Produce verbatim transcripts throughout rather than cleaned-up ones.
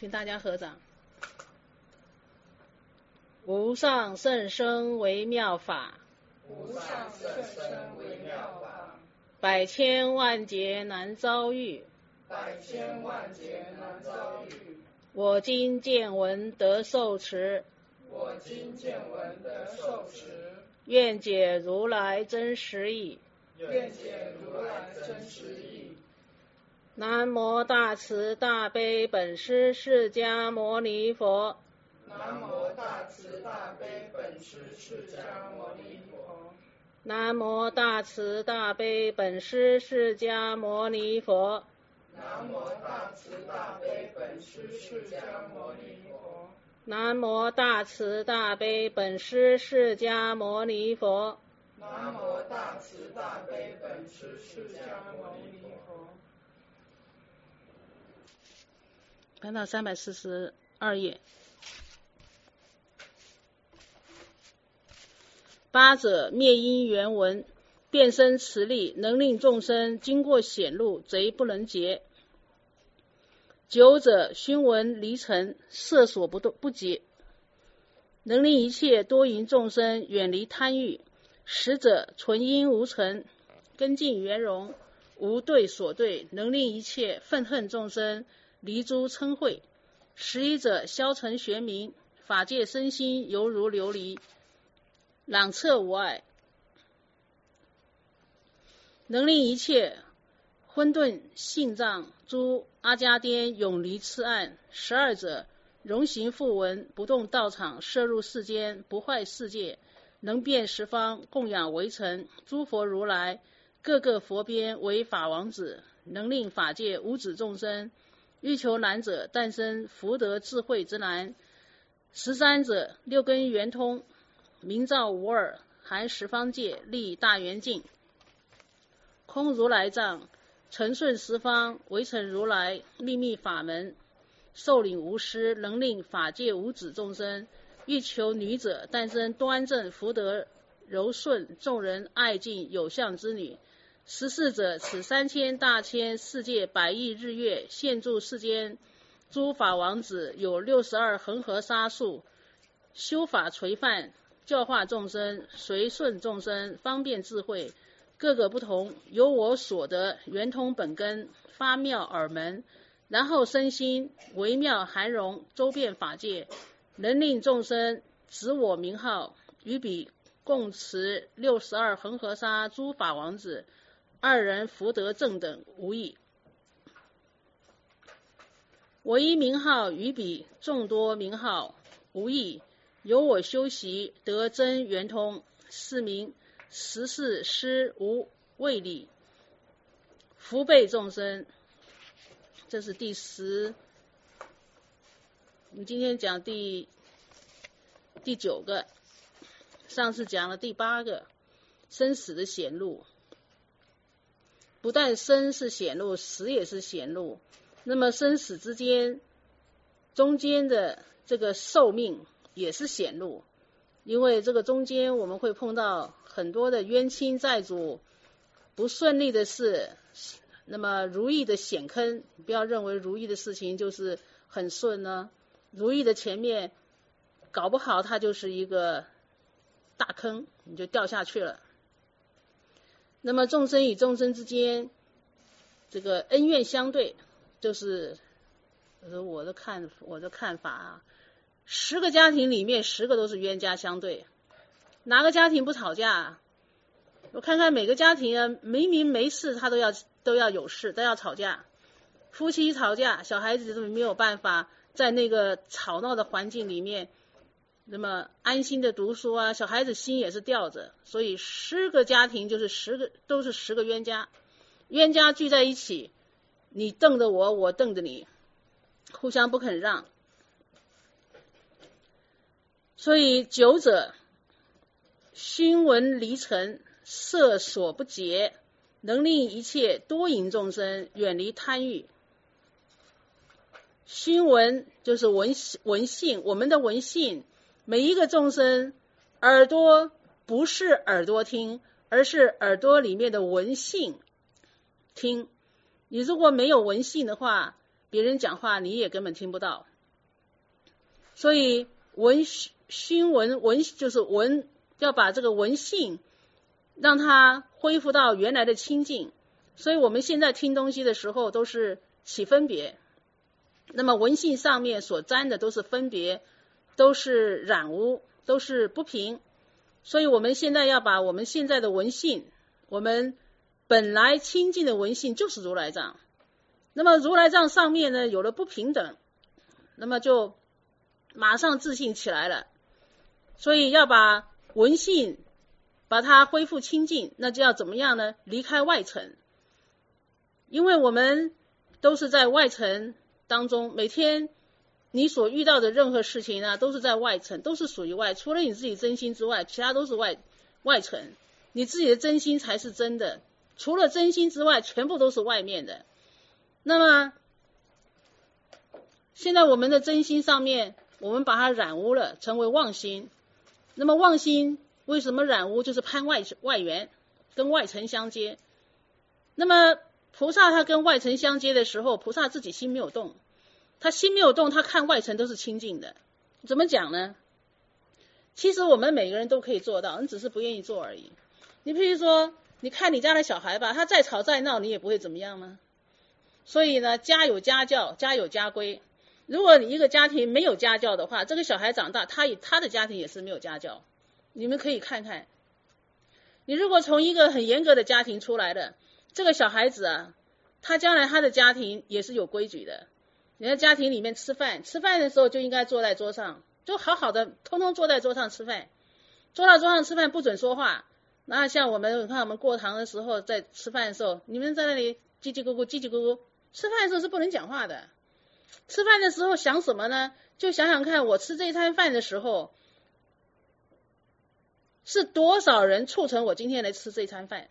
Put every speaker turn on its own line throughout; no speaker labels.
请大家合掌。无上甚深微妙法，
无上甚深微妙法，
百千万劫难遭遇，
百千万劫难遭遇。
我今见闻得受持，
我今见闻得受持，
愿解如来真实义。
愿解如来真实义。
南无大慈大悲本师释迦牟尼佛。
南无大慈大悲本师释迦牟尼佛。
南无大慈大悲本师释迦牟尼佛。
南无大慈大悲本师释迦牟尼佛。
南无大慈大悲本师释迦牟尼佛。
南无大慈大悲本师释迦牟尼佛。
翻到三百四十二页。八者灭因缘文，变身持力，能令众生经过显路，贼不能劫。九者熏闻离尘，色所不不劫，能令一切多淫众生远离贪欲。十者纯因无尘，根净圆融，无对所对，能令一切愤恨众生离诸嗔恚。十一者消尘玄明，法界身心犹如琉璃，朗彻无碍，能令一切混沌性障诸阿迦颠永离痴暗。十二者容行复闻，不动道场，摄入世间，不坏世界，能遍十方，供养为尘。诸佛如来各个佛边为法王子，能令法界无止众生欲求难者诞生福德智慧之难。十三者六根圆通，明照无二，含十方界，立大圆镜。空如来藏，承顺十方，为成如来秘密法门，受领无失，能令法界无止众生欲求女者诞生端正福德柔顺，众人爱敬有相之女。十四者此三千大千世界百亿日月，现住世间诸法王子，有六十二恒河沙数，修法垂范，教化众生，随顺众生，方便智慧，各个不同，由我所得圆通本根，发妙耳门，然后身心微妙含容，周遍法界，能令众生指我名号，与彼共持六十二恒河沙诸法王子，二人福德正等无异。我一名号与彼众多名号无异，由我修习得真圆通，是名十世施无畏力，福备众生。这是第十，我们今天讲第第九个，上次讲了第八个，生死的显露。不但生是显露，死也是显露。那么生死之间，中间的这个寿命也是显露，因为这个中间我们会碰到很多的冤亲债主，不顺利的事，那么如意的险坑，不要认为如意的事情就是很顺呢，如意的前面搞不好它就是一个大坑，你就掉下去了。那么众生与众生之间，这个恩怨相对，就是我的看我的看法啊，十个家庭里面十个都是冤家相对，哪个家庭不吵架啊？我看看每个家庭啊，明明没事他都要都要有事，都要吵架。夫妻吵架，小孩子都没有办法在那个吵闹的环境里面那么安心的读书啊，小孩子心也是吊着，所以十个家庭就是十个都是十个冤家，冤家聚在一起，你瞪着我，我瞪着你，互相不肯让。所以九者熏闻离尘，色所不劫，能令一切多淫众生远离贪欲。熏闻就是闻闻性，我们的闻性，每一个众生耳朵不是耳朵听，而是耳朵里面的闻性听。你如果没有闻性的话， 别人讲话你也根本听不到。所以闻熏闻闻就是闻，要把这个闻性让它恢复到原来的清净。所以我们现在听东西的时候都是起分别，那么闻性上面所沾的都是分别，都是染污，都是不平。所以我们现在要把我们现在的闻性，我们本来清净的闻性就是如来藏，那么如来藏上面呢有了不平等，那么就马上自信起来了。所以要把闻性把它恢复清净，那就要怎么样呢？离开外尘。因为我们都是在外尘当中，每天你所遇到的任何事情啊，都是在外尘，都是属于外，除了你自己真心之外，其他都是外外尘。你自己的真心才是真的，除了真心之外，全部都是外面的。那么现在我们的真心上面，我们把它染污了，成为妄心。那么妄心为什么染污？就是攀外外缘，跟外尘相接。那么菩萨他跟外尘相接的时候，菩萨自己心没有动，他心没有动，他看外尘都是清净的。怎么讲呢？其实我们每个人都可以做到，你只是不愿意做而已。你譬如说，你看你家的小孩吧，他再吵再闹，你也不会怎么样吗？所以呢，家有家教，家有家规。如果你一个家庭没有家教的话，这个小孩长大，他他的家庭也是没有家教。你们可以看看，你如果从一个很严格的家庭出来的，这个小孩子啊，他将来他的家庭也是有规矩的。你在家庭里面吃饭，吃饭的时候就应该坐在桌上，就好好的通通坐在桌上吃饭。坐到桌上吃饭不准说话。那像我们，你看我们过堂的时候，在吃饭的时候，你们在那里叽叽咕咕叽叽咕咕，吃饭的时候是不能讲话的。吃饭的时候想什么呢？就想想看，我吃这餐饭的时候，是多少人促成我今天来吃这餐饭？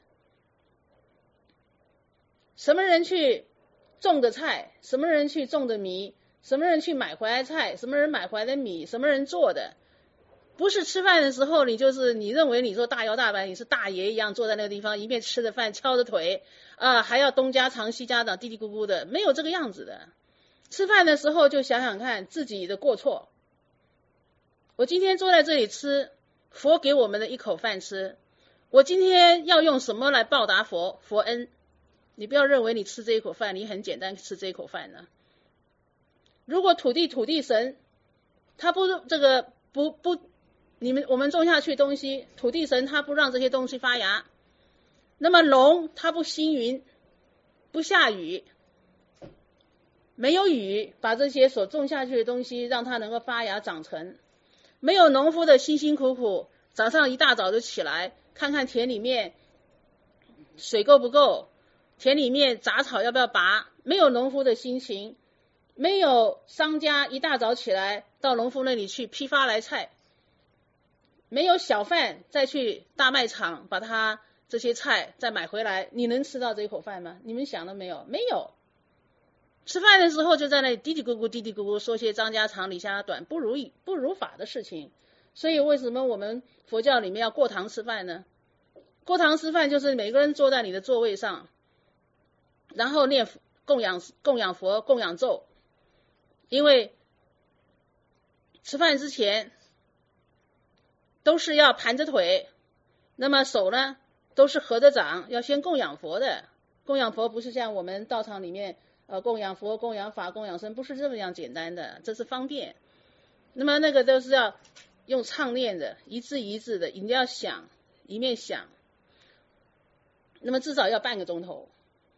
什么人去种的菜？什么人去种的米？什么人去买回来菜？什么人买回来的米？什么人做的？不是吃饭的时候，你就是你认为你说大摇大摆，你是大爷一样坐在那个地方，一边吃着饭，翘着腿啊、呃，还要东家长西家长，嘀嘀咕咕的，没有这个样子的。吃饭的时候就想想看自己的过错。我今天坐在这里吃，佛给我们的一口饭吃，我今天要用什么来报答佛佛恩？你不要认为你吃这一口饭，你很简单吃这一口饭呢。如果土地土地神，他不这个不不，你们我们种下去东西，土地神他不让这些东西发芽，那么龙他不兴云，不下雨，没有雨把这些所种下去的东西让它能够发芽长成，没有农夫的辛辛苦苦，早上一大早就起来看看田里面水够不够，田里面杂草要不要拔，没有农夫的心情，没有商家一大早起来到农夫那里去批发来菜，没有小贩再去大卖场把他这些菜再买回来，你能吃到这一口饭吗？你们想了没有？没有。吃饭的时候就在那里嘀嘀咕咕嘀嘀咕咕说些张家长李家短不如不如法的事情。所以为什么我们佛教里面要过堂吃饭呢？过堂吃饭就是每个人坐在你的座位上，然后念供养供养佛供养咒。因为吃饭之前都是要盘着腿，那么手呢都是合着掌，要先供养佛的。供养佛不是像我们道场里面呃供养佛供养法供养僧，不是这么样简单的，这是方便。那么那个都是要用唱念的，一字一字的，一定要想，一面想，那么至少要半个钟头，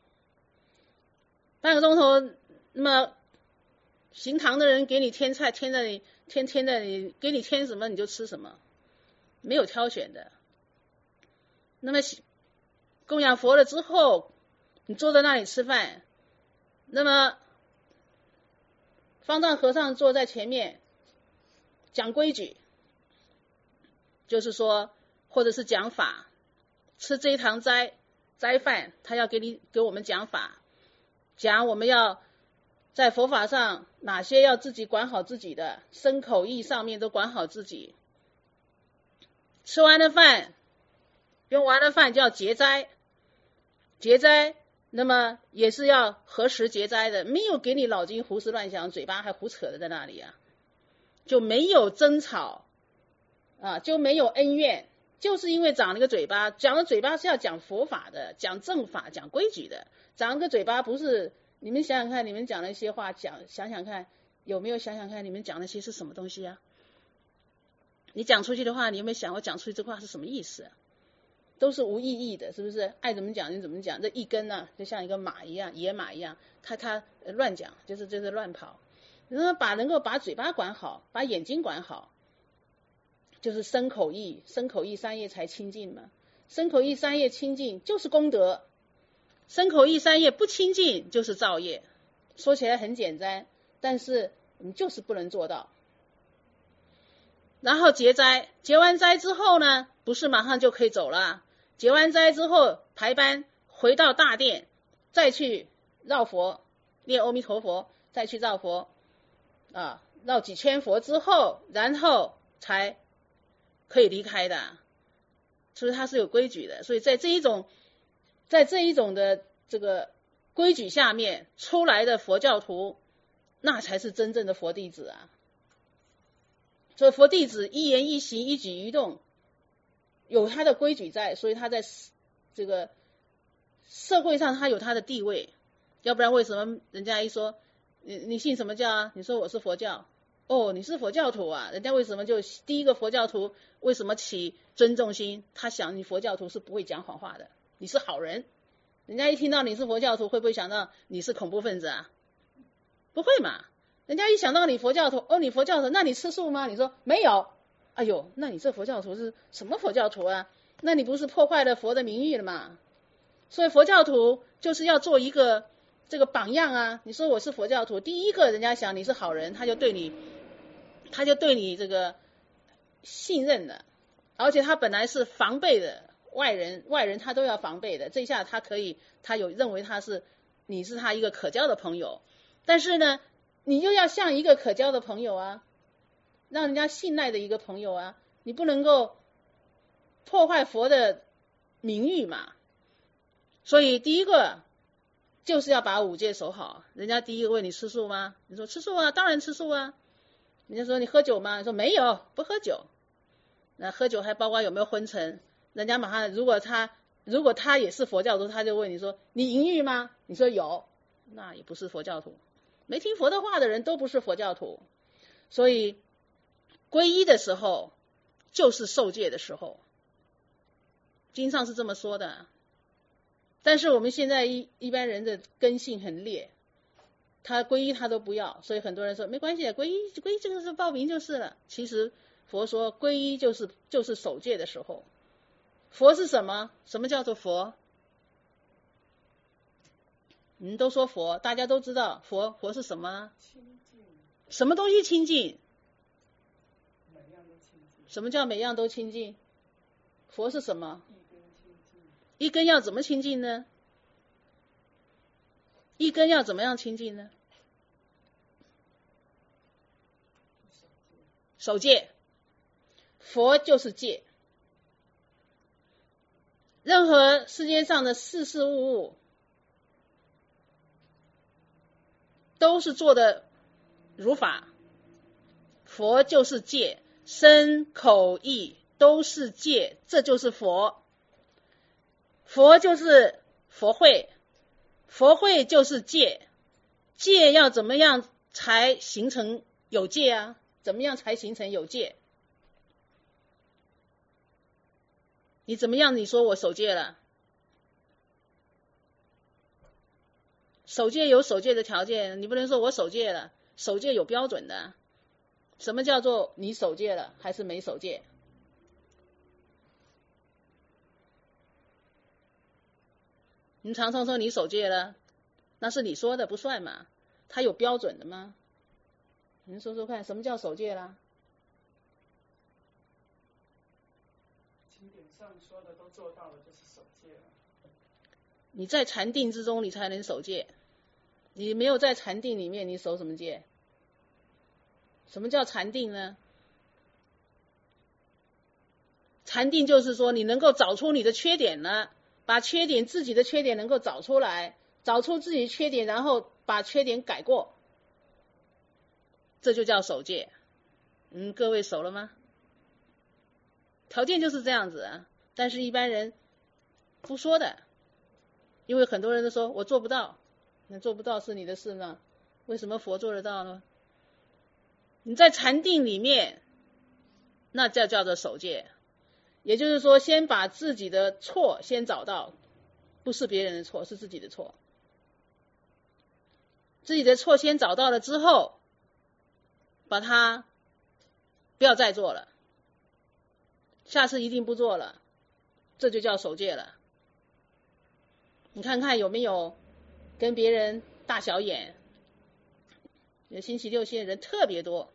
半个钟头。那么行堂的人给你添菜，添在你添添在你，给你添什么你就吃什么，没有挑选的。那么供养佛了之后，你坐在那里吃饭，那么方丈和尚坐在前面讲规矩，就是说或者是讲法，吃这一堂斋斋饭，他要给你给我们讲法，讲我们要在佛法上哪些要自己管好自己的，身口意上面都管好自己。吃完了饭，用完了饭就要结斋，结斋那么也是要何时节灾的，没有给你脑筋胡思乱想，嘴巴还胡扯的在那里啊，就没有争吵啊，就没有恩怨，就是因为长了个嘴巴，讲了嘴巴是要讲佛法的，讲正法，讲规矩的，长了个嘴巴不是，你们想想看，你们讲那些话，讲想想看，有没有想想看，你们讲那些是什么东西啊？你讲出去的话，你有没有想我讲出去这话是什么意思啊？都是无意义的，是不是？爱怎么讲就怎么讲，这一根呢、啊，就像一个马一样，野马一样，咔咔乱讲，就是就是乱跑。然后把能够把嘴巴管好，把眼睛管好，就是身口意，身口意三业才清净嘛。身口意三业清净就是功德，身口意三业不清净就是造业。说起来很简单，但是我们就是不能做到。然后结灾，结完灾之后呢，不是马上就可以走了，结完灾之后排班回到大殿，再去绕佛，念阿弥陀佛，再去绕佛啊，绕几圈佛之后，然后才可以离开的，所以它是有规矩的。所以在这一种在这一种的这个规矩下面出来的佛教徒，那才是真正的佛弟子啊。所以佛弟子一言一行一举一动有他的规矩在，所以他在这个社会上他有他的地位。要不然为什么人家一说你你信什么教啊？你说我是佛教，哦你是佛教徒啊，人家为什么就第一个佛教徒为什么起尊重心？他想你佛教徒是不会讲谎话的，你是好人。人家一听到你是佛教徒，会不会想到你是恐怖分子啊？不会嘛。人家一想到你佛教徒，哦，你佛教徒，那你吃素吗？你说没有，哎呦，那你这佛教徒是什么佛教徒啊？那你不是破坏了佛的名誉了吗？所以佛教徒就是要做一个这个榜样啊。你说我是佛教徒，第一个人家想你是好人，他就对你，他就对你这个信任的，而且他本来是防备的，外人外人他都要防备的，这下他可以，他有认为他是你是他一个可交的朋友，但是呢。你就要像一个可交的朋友啊，让人家信赖的一个朋友啊，你不能够破坏佛的名誉嘛。所以第一个就是要把五戒守好。人家第一个问你吃素吗？你说吃素啊，当然吃素啊。人家说你喝酒吗？你说没有，不喝酒。那喝酒还包括有没有昏沉？人家马上如果他如果他也是佛教徒，他就问你说你淫欲吗？你说有，那也不是佛教徒。没听佛的话的人都不是佛教徒。所以皈依的时候就是受戒的时候，经上是这么说的。但是我们现在一一般人的根性很烈，他皈依他都不要，所以很多人说没关系，皈依皈依这个是报名就是了。其实佛说皈依就是就是守戒的时候。佛是什么？什么叫做佛？你们都说佛，大家都知道佛佛是什么？清净。什么东西清净？每样都清净。什么叫每样都清净？佛是什么？一根清净。一根要怎么清净呢？一根要怎么样清净呢？守戒。佛就是戒。任何世界上的事事物物都是做的如法，佛就是戒，身口意都是戒，这就是佛。佛就是佛慧，佛慧就是戒，戒要怎么样才形成有戒啊？怎么样才形成有戒？你怎么样？你说我守戒了？守戒有守戒的条件，你不能说我守戒了，守戒有标准的。什么叫做你守戒了还是没守戒？你常常说你守戒了，那是你说的不算嘛，它有标准的吗？你说说看，什么叫守戒啦？
经典上说的都做到了，就是守戒了。
你在禅定之中，你才能守戒。你没有在禅定里面，你守什么戒？什么叫禅定呢？禅定就是说，你能够找出你的缺点了，把缺点自己的缺点能够找出来， 找出自己缺点，然后把缺点改过，这就叫守戒。嗯，各位熟了吗？条件就是这样子啊，但是一般人不说的，因为很多人都说我做不到，那做不到是你的事呢，为什么佛做得到呢？你在禅定里面，那叫叫做守戒，也就是说，先把自己的错先找到，不是别人的错，是自己的错。自己的错先找到了之后，把它不要再做了，下次一定不做了，这就叫守戒了。你看看有没有跟别人大小眼？星期六现在人特别多，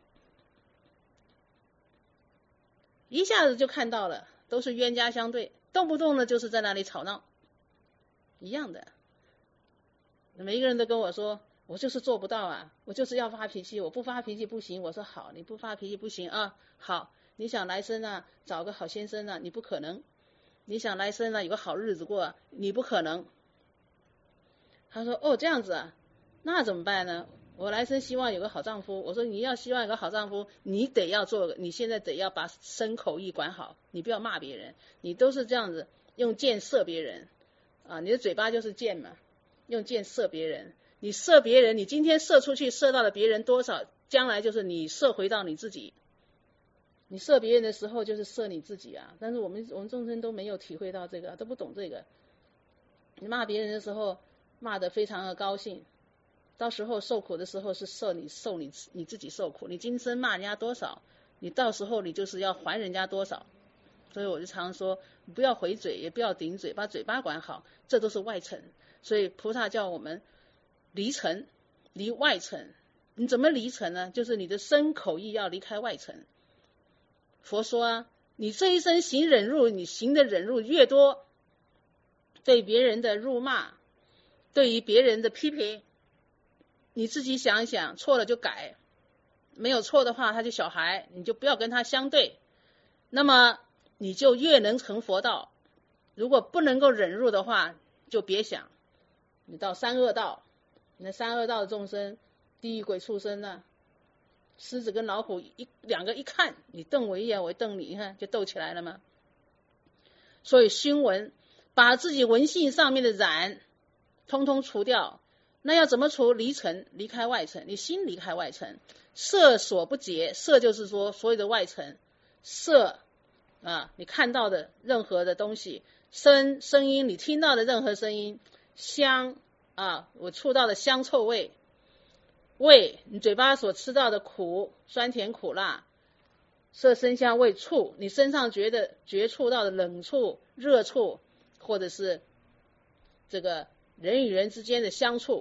一下子就看到了，都是冤家相对，动不动呢就是在那里吵闹，一样的。每一个人都跟我说，我就是做不到啊，我就是要发脾气，我不发脾气不行。我说好，你不发脾气不行啊，好，你想来生啊，找个好先生啊，你不可能；你想来生啊，有个好日子过啊，你不可能。他说哦，这样子啊，那怎么办呢？我来生希望有个好丈夫。我说你要希望有个好丈夫，你得要做，你现在得要把身口意管好，你不要骂别人，你都是这样子用箭射别人啊，你的嘴巴就是箭嘛，用箭射别人，你射别人，你今天射出去射到了别人多少，将来就是你射回到你自己。你射别人的时候就是射你自己啊，但是我们我们众生都没有体会到这个，都不懂这个。你骂别人的时候骂得非常的高兴，到时候受苦的时候是受你受你你自己受苦。你今生骂人家多少，你到时候你就是要还人家多少。所以我就常说，不要回嘴，也不要顶嘴，把嘴巴管好，这都是外尘。所以菩萨叫我们离尘，离外尘。你怎么离尘呢？就是你的身口意要离开外尘。佛说啊，你这一生行忍辱，你行的忍辱越多，对别人的辱骂，对于别人的批评，你自己想一想，错了就改，没有错的话他就小孩，你就不要跟他相对，那么你就越能成佛道。如果不能够忍辱的话，就别想，你到三恶道，那三恶道的众生，地狱鬼畜生呢，狮子跟老虎一两个一看，你瞪我一眼，我瞪你一看，就斗起来了吗？所以熏闻，把自己闻性上面的染通通除掉。那要怎么除？离尘，离开外尘，你心离开外尘。色所不结，色就是说所有的外尘，色啊，你看到的任何的东西，声声音，你听到的任何声音，香啊，我触到的香臭味，味，你嘴巴所吃到的苦酸甜苦辣，色声香味触，你身上觉得觉触到的冷触热触，或者是这个人与人之间的相处。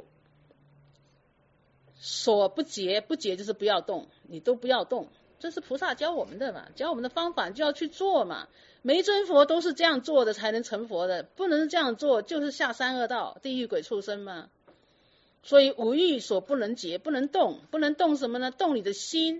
所不结，不结就是不要动，你都不要动，这是菩萨教我们的嘛，教我们的方法就要去做嘛。每一尊佛都是这样做的才能成佛的，不能这样做就是下三恶道，地狱鬼畜生嘛。所以五欲所不能结，不能动，不能动什么呢？动你的心，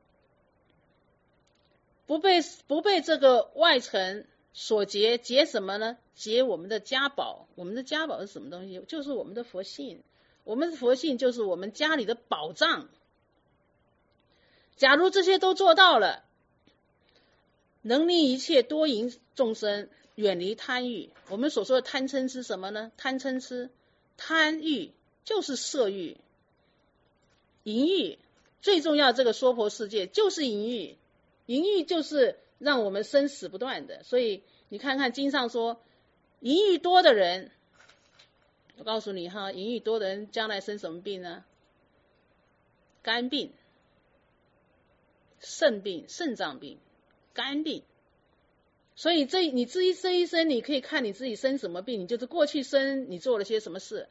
不被不被这个外尘所结，结什么呢？结我们的家宝。我们的家宝是什么东西？就是我们的佛性。我们的佛性就是我们家里的宝藏。假如这些都做到了，能令一切多淫众生远离贪欲。我们所说的贪嗔痴什么呢？贪嗔痴，贪欲就是色欲，淫欲最重要。这个娑婆世界就是淫欲，淫欲就是让我们生死不断的。所以你看看经上说，淫欲多的人，我告诉你哈，淫欲多的人将来生什么病呢？肝病、肾病、肾脏病、肝病。所以这你自己这一生，你可以看你自己生什么病，你就是过去生你做了些什么事。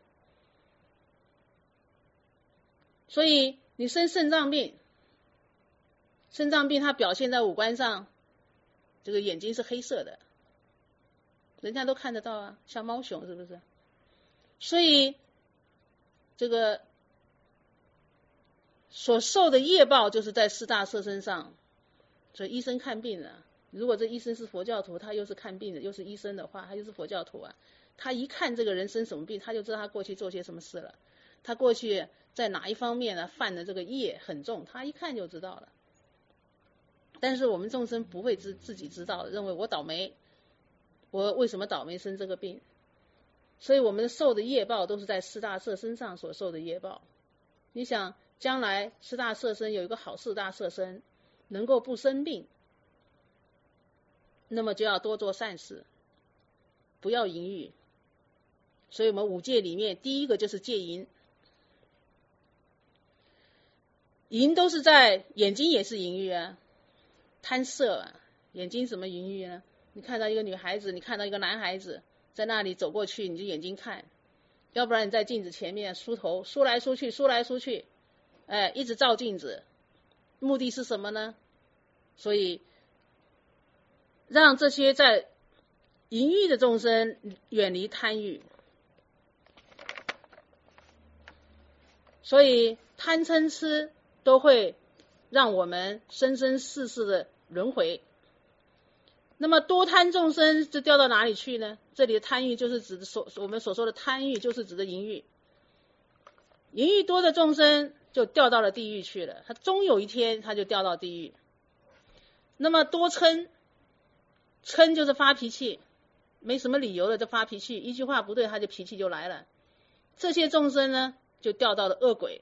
所以你生肾脏病，肾脏病它表现在五官上，这个眼睛是黑色的，人家都看得到啊，像猫熊是不是？所以这个所受的业报就是在四大色身上。所以医生看病啊，如果这医生是佛教徒，他又是看病的，又是医生的话，他又是佛教徒啊， 他一看这个人生什么病，他就知道他过去做些什么事了，他过去在哪一方面呢犯的这个业很重，他一看就知道了。但是我们众生不会自自己知道，认为我倒霉，我为什么倒霉生这个病？所以我们受的业报都是在四大色身上所受的业报。你想将来四大色身有一个好四大色身能够不生病，那么就要多做善事，不要淫欲。所以我们五戒里面第一个就是戒淫。淫都是在眼睛也是淫欲啊，贪色啊，眼睛什么淫欲呢？你看到一个女孩子，你看到一个男孩子在那里走过去，你就眼睛看，要不然你在镜子前面梳头，梳来梳去，梳来梳去，哎，一直照镜子，目的是什么呢？所以让这些在淫欲的众生远离贪欲。所以贪嗔痴都会让我们生生世世的轮回。那么多贪众生就掉到哪里去呢？这里的贪欲就是指的所我们所说的贪欲，就是指的淫欲。淫欲多的众生就掉到了地狱去了，他终有一天他就掉到地狱。那么多嗔，嗔就是发脾气，没什么理由的就发脾气，一句话不对他就脾气就来了。这些众生呢就掉到了恶鬼。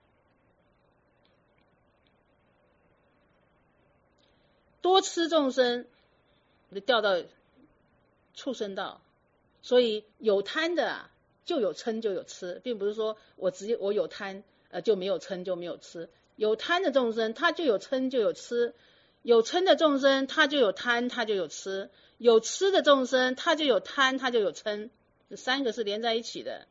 多痴众生就掉到畜生道。所以有贪的啊就有嗔就有痴，并不是说我直接我有贪呃就没有嗔就没有痴。有贪的众生他就有嗔就有痴，有嗔的众生他就有贪他就有痴，有痴的众生他就有贪他就有嗔，这三个是连在一起的。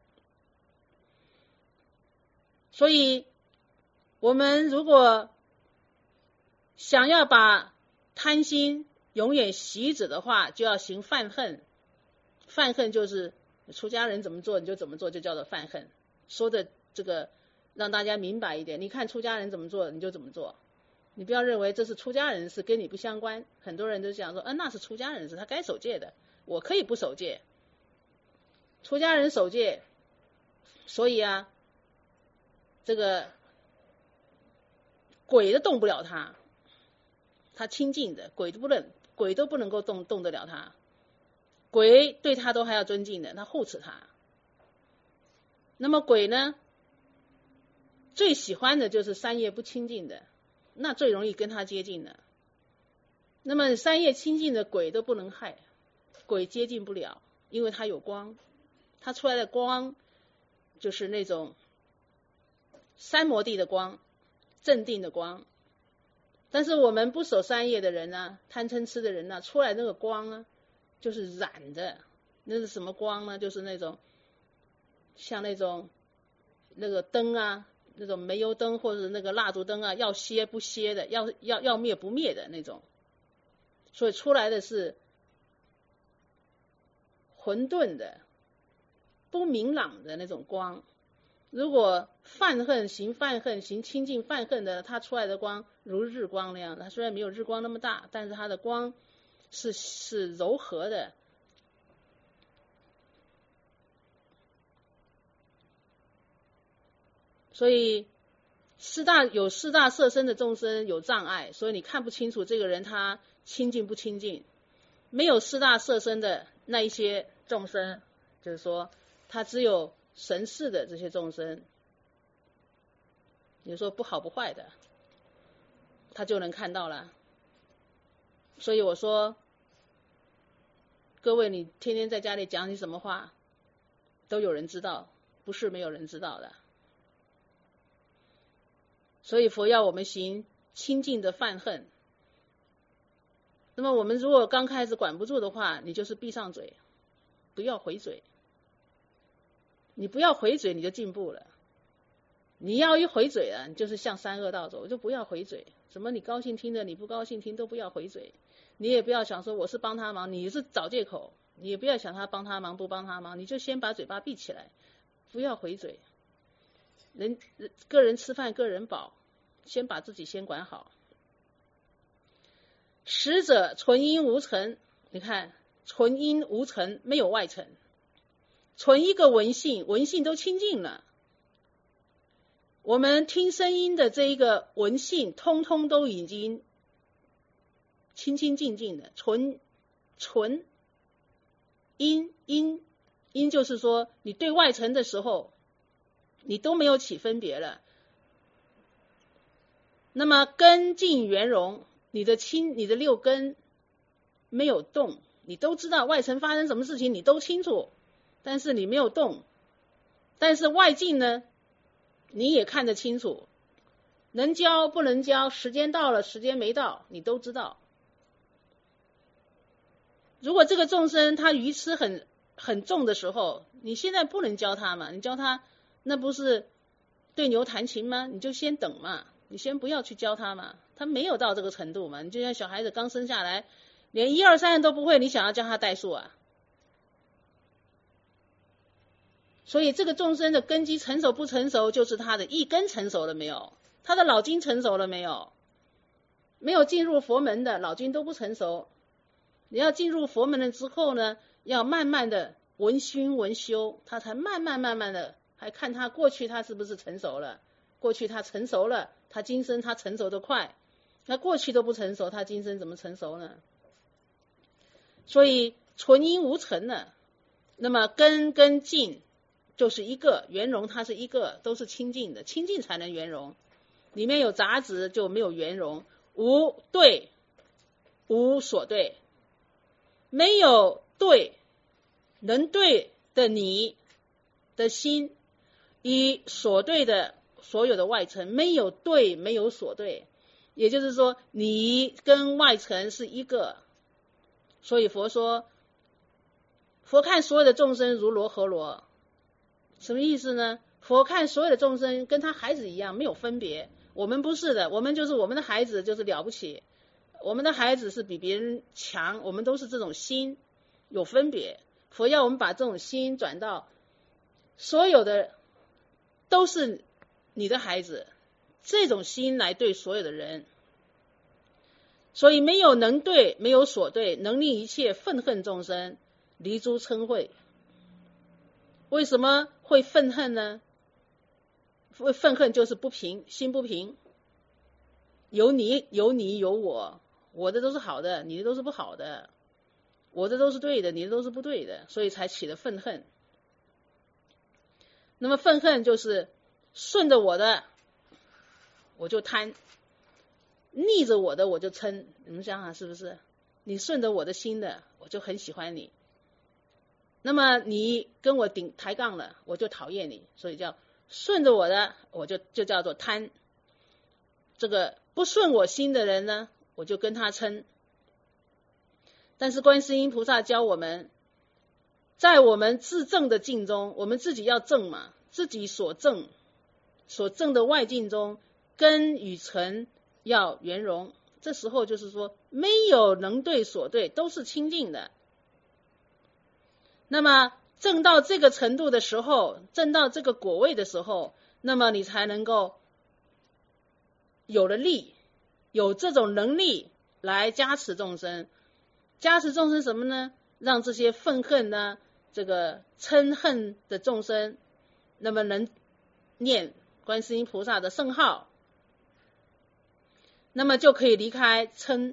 所以我们如果想要把贪心永远熄止的话，就要行犯恨。犯恨就是出家人怎么做你就怎么做，就叫做犯恨。说的这个让大家明白一点，你看出家人怎么做你就怎么做，你不要认为这是出家人的事，跟你不相关。很多人都想说，嗯、啊，那是出家人的事，他该守戒的，我可以不守戒。出家人守戒，所以啊，这个鬼都动不了他，他清净的，鬼都不能，鬼都不能够动动得了他。鬼对他都还要尊敬的，他护持他。那么鬼呢，最喜欢的就是三业不清净的，那最容易跟他接近的。那么三业清净的鬼都不能害，鬼接近不了，因为他有光，他出来的光就是那种三摩地的光，镇定的光。但是我们不守三业的人呢，贪嗔痴的人呢，出来那个光呢就是染的。那是什么光呢？就是那种像那种那个灯啊，那种煤油灯或者那个蜡烛灯啊，要歇不歇的，要要要灭不灭的那种。所以出来的是混沌的、不明朗的那种光。如果犯恨行犯恨行清净犯恨的，它出来的光如日光那样，它虽然没有日光那么大，但是它的光是是柔和的。所以四大有四大色身的众生有障碍，所以你看不清楚这个人他清净不清净。没有四大色身的那一些众生，就是说他只有神识的这些众生，你说不好不坏的，他就能看到了。所以我说各位，你天天在家里讲你什么话都有人知道，不是没有人知道的。所以佛要我们行清净的犯恨。那么我们如果刚开始管不住的话，你就是闭上嘴，不要回嘴。你不要回嘴，你就进步了。你要一回嘴了，你就是向三恶道走，就不要回嘴。什么你高兴听的，你不高兴听都不要回嘴。你也不要想说我是帮他忙，你是找借口。你也不要想他帮他忙不帮他忙，你就先把嘴巴闭起来，不要回嘴。人个人吃饭个人饱，先把自己先管好。实者纯阴无尘，你看纯阴无尘，没有外尘。 存一个闻性，闻性都清净了。我们听声音的这一个闻性，通通都已经清清净净的。纯纯音音音就是说，你对外尘的时候，你都没有起分别了。那么根净圆融，你的清，你的六根没有动，你都知道外尘发生什么事情，你都清楚，但是你没有动。但是外境呢，你也看得清楚，能教不能教，时间到了时间没到，你都知道。如果这个众生他愚痴很很重的时候，你现在不能教他嘛，你教他那不是对牛弹琴吗？你就先等嘛，你先不要去教他嘛，他没有到这个程度嘛。你就像小孩子刚生下来连一二三都不会，你想要教他代数啊？所以这个众生的根基成熟不成熟，就是他的一根成熟了没有，他的脑筋成熟了没有。没有进入佛门的脑筋都不成熟，你要进入佛门了之后呢，要慢慢的闻熏闻修，他才慢慢慢慢的，还看他过去他是不是成熟了，过去他成熟了，他今生他成熟的快，那过去都不成熟，他今生怎么成熟呢？所以纯因无成了，那么根跟净就是一个圆融，它是一个，都是清净的，清净才能圆融，里面有杂质就没有圆融。无对无所对，没有对能对的你的心，以所对的所有的外尘，没有对没有所对，也就是说你跟外尘是一个。所以佛说，佛看所有的众生如罗河罗，什么意思呢？佛看所有的众生跟他孩子一样，没有分别。我们不是的，我们就是我们的孩子就是了不起，我们的孩子是比别人强，我们都是这种心有分别。佛要我们把这种心转到所有的都是你的孩子，这种心来对所有的人。所以没有能对没有所对，能令一切愤恨众生离诸嗔恚。为什么会愤恨呢？会愤恨就是不平，心不平，有你有你有我，我的都是好的，你的都是不好的，我的都是对的，你的都是不对的，所以才起了愤恨。那么愤恨就是顺着我的我就贪，逆着我的我就嗔。你们想想是不是？你顺着我的心的，我就很喜欢你，那么你跟我顶抬杠了，我就讨厌你，所以叫顺着我的，我就就叫做贪。这个不顺我心的人呢，我就跟他嗔。但是观世音菩萨教我们，在我们自正的境中，我们自己要正嘛，自己所正所正的外境中，根与尘要圆融。这时候就是说，没有能对所对，都是清净的。那么正到这个程度的时候，正到这个果位的时候，那么你才能够有了力，有这种能力来加持众生。加持众生什么呢？让这些愤恨呢，这个嗔恨的众生，那么能念观世音菩萨的圣号，那么就可以离开嗔，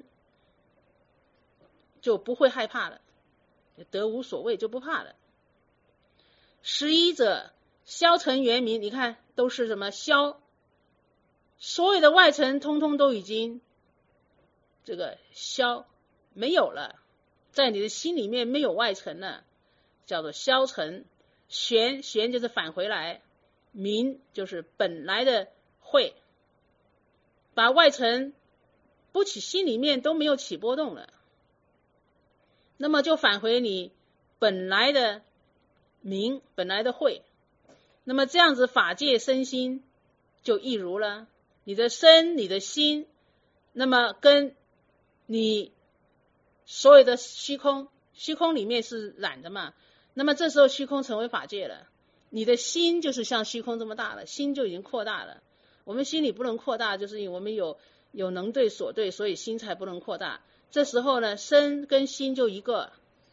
就不会害怕了，得无所谓，就不怕了。十一者消尘圆明，你看都是什么消，所有的外尘通通都已经这个消没有了，在你的心里面没有外尘了，叫做消尘。玄玄就是返回来，明就是本来的慧，把外尘不起心里面都没有起波动了，那么就返回你本来的明，本来的慧。那么这样子法界身心就一如了，你的身你的心，那么跟你所有的虚空，虚空里面是染的嘛，那么这时候虚空成为法界了，你的心就是像虚空这么大了，心就已经扩大了。我们心里不能扩大，就是因为我们有有能对所对，所以心才不能扩大。这时候呢，身跟心就一个，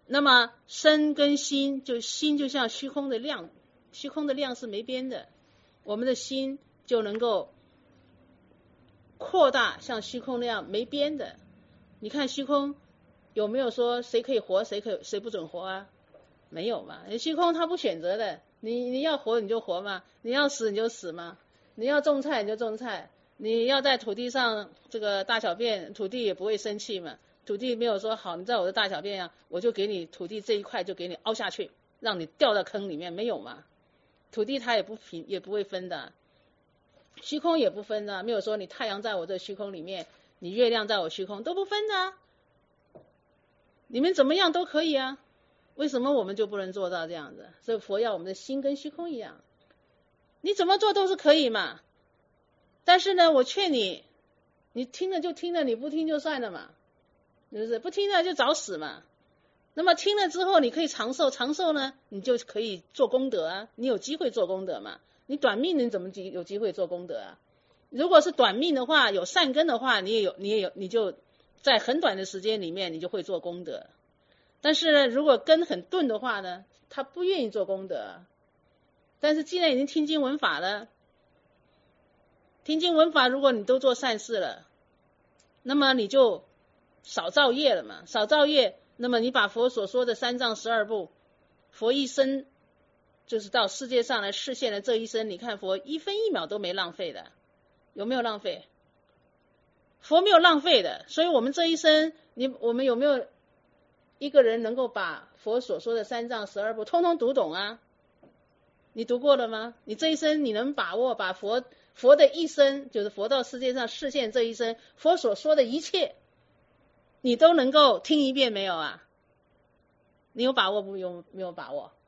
那么身跟心，就心就像虚空的量，虚空的量是没边的，我们的心就能够扩大，像虚空那样没边的。你看虚空有没有说谁可以活，谁可以谁不准活啊？没有嘛，虚空它不选择的，你你要活你就活嘛，你要死你就死嘛，你要种菜你就种菜，你要在土地上这个大小便，土地也不会生气嘛，土地没有说好你在我的大小便啊，我就给你土地这一块就给你凹下去，让你掉到坑里面，没有嘛，土地它也不平也不会分的，虚空也不分的，没有说你太阳在我这虚空里面，你月亮在我虚空都不分的，你们怎么样都可以啊，为什么我们就不能做到这样子？所以佛要我们的心跟虚空一样，你怎么做都是可以嘛。但是呢，我劝你，你听了就听了，你不听就算了嘛，是不是？不听了就找死嘛。那么听了之后，你可以长寿，长寿呢，你就可以做功德啊，你有机会做功德嘛。你短命你怎么有机会做功德啊？如果是短命的话，有善根的话，你也有，你也有，你就在很短的时间里面，你就会做功德。但是呢，如果根很钝的话呢，他不愿意做功德。但是既然已经听经闻法了，听经闻法，如果你都做善事了，那么你就少造业了嘛，少造业，那么你把佛所说的三藏十二部，佛一生就是到世界上来示现的这一生，你看佛一分一秒都没浪费的，有没有浪费？佛没有浪费的，所以我们这一生，你我们有没有一个人能够把佛所说的三藏十二部通通读懂啊？你读过了吗？你这一生你能把握把佛佛的一生，就是佛到世界上示现这一生，佛所说的一切，你都能够听一遍没有啊？你有把握不？有没有把握？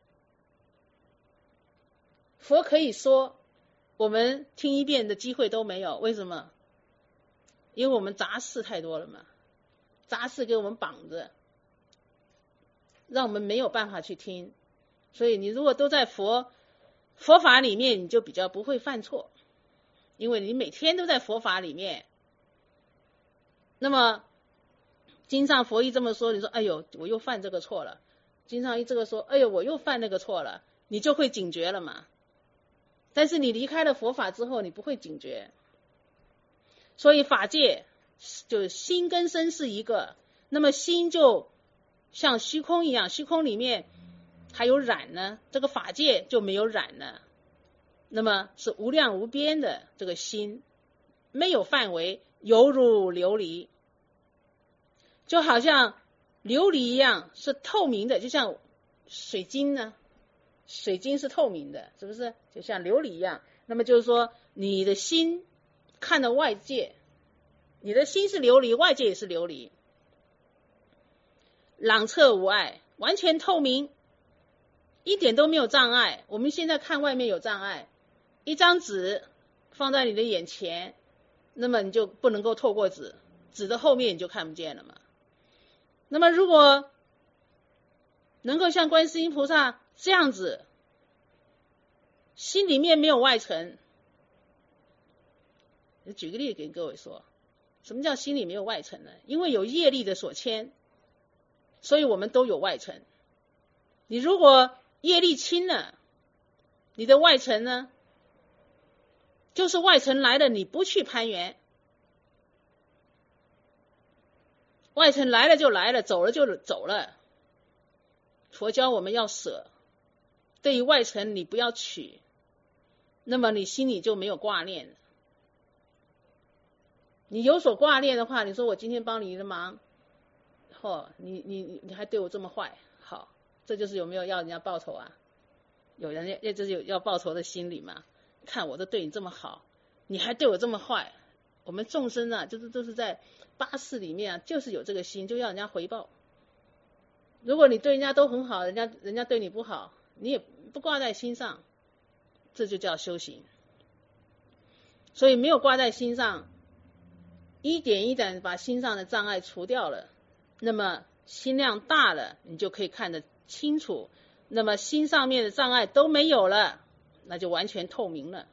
佛可以说，我们听一遍的机会都没有，为什么？因为我们杂事太多了嘛，杂事给我们绑着，让我们没有办法去听。所以你如果都在佛佛法里面，你就比较不会犯错，因为你每天都在佛法里面。那么经上佛一这么说，你说哎呦我又犯这个错了，经上一这个说哎呦我又犯那个错了，你就会警觉了嘛。但是你离开了佛法之后，你不会警觉。所以法界就心跟身是一个，那么心就像虚空一样，虚空里面还有染呢，这个法界就没有染了，那么是无量无边的这个心，没有范围，犹如琉璃，就好像琉璃一样是透明的，就像水晶呢，水晶是透明的，是不是？就像琉璃一样。那么就是说，你的心看到外界，你的心是琉璃，外界也是琉璃，朗澈无碍，完全透明，一点都没有障碍。我们现在看外面有障碍，一张纸放在你的眼前，那么你就不能够透过纸，纸的后面你就看不见了嘛。那么如果能够像观世音菩萨这样子，心里面没有外尘，举个例子给各位说，什么叫心里没有外尘呢？因为有业力的所牵，所以我们都有外尘。你如果业力轻了，你的外尘呢，就是外尘来了你不去攀缘，外尘来了就来了，走了就走了。佛教我们要舍，对于外尘你不要取，那么你心里就没有挂念了。你有所挂念的话，你说我今天帮你的忙，哦，你你你还对我这么坏，好，这就是有没有要人家报仇啊？有人家就是有要报仇的心理嘛？看我都对你这么好，你还对我这么坏。我们众生啊，就是都是在八识里面啊，就是有这个心，就要人家回报。如果你对人家都很好，人家人家对你不好，你也不挂在心上，这就叫修行。所以没有挂在心上，一点一点把心上的障碍除掉了，那么心量大了，你就可以看得清楚，那么心上面的障碍都没有了，那就完全透明了。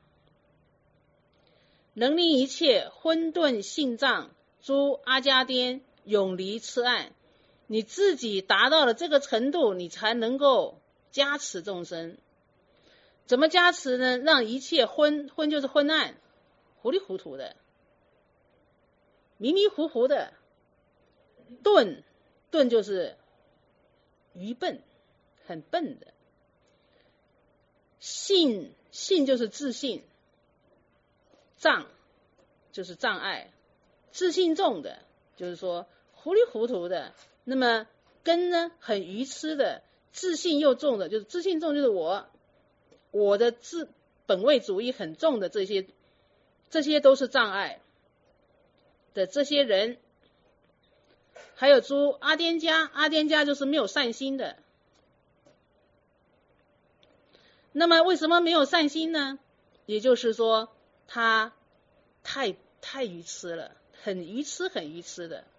能令一切混沌性障诸阿迦颠永离痴暗， 你自己达到了这个程度，你才能够加持众生。怎么加持呢？让一切昏，昏就是昏暗，糊里糊涂的，迷迷糊糊的。钝，钝就是愚笨，很笨的。信，信就是自信。障就是障碍，自信重的，就是说糊里糊涂的。那么根呢，很愚痴的，自信又重的，就是自信重就是我。我的自本位主义很重的这些，这些都是障碍的这些人。还有诸阿颠家，阿颠家就是没有善心的。那么为什么没有善心呢？也就是说他太太愚痴了，很愚痴很愚痴的。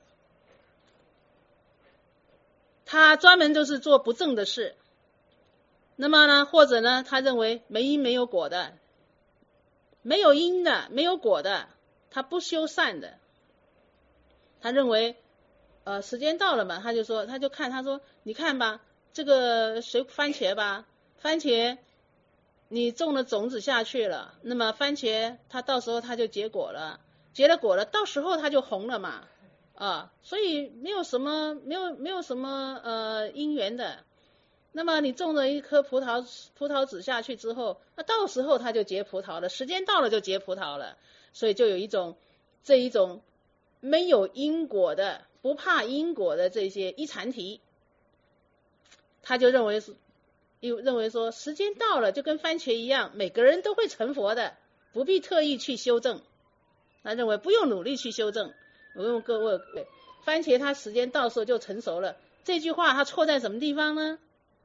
他专门就是做不正的事。那么呢，或者呢，他认为没因没有果的，没有因的，没有果的，他不修善的。他认为，呃，时间到了嘛，他就说，他就看，他说，你看吧，这个水番茄吧，番茄你种了种子下去了，那么番茄它到时候它就结果了，结了果了，到时候它就红了嘛，啊，所以没有什么，没有没有什么呃因缘的。那么你种了一颗葡萄葡萄籽下去之后，那到时候它就结葡萄了，时间到了就结葡萄了。所以就有一种这一种没有因果的，不怕因果的这些一禅体，他就认为是又认为说时间到了就跟番茄一样，每个人都会成佛的，不必特意去修正。他认为不用努力去修正。我问各位，番茄它时间到时候就成熟了，这句话它错在什么地方呢？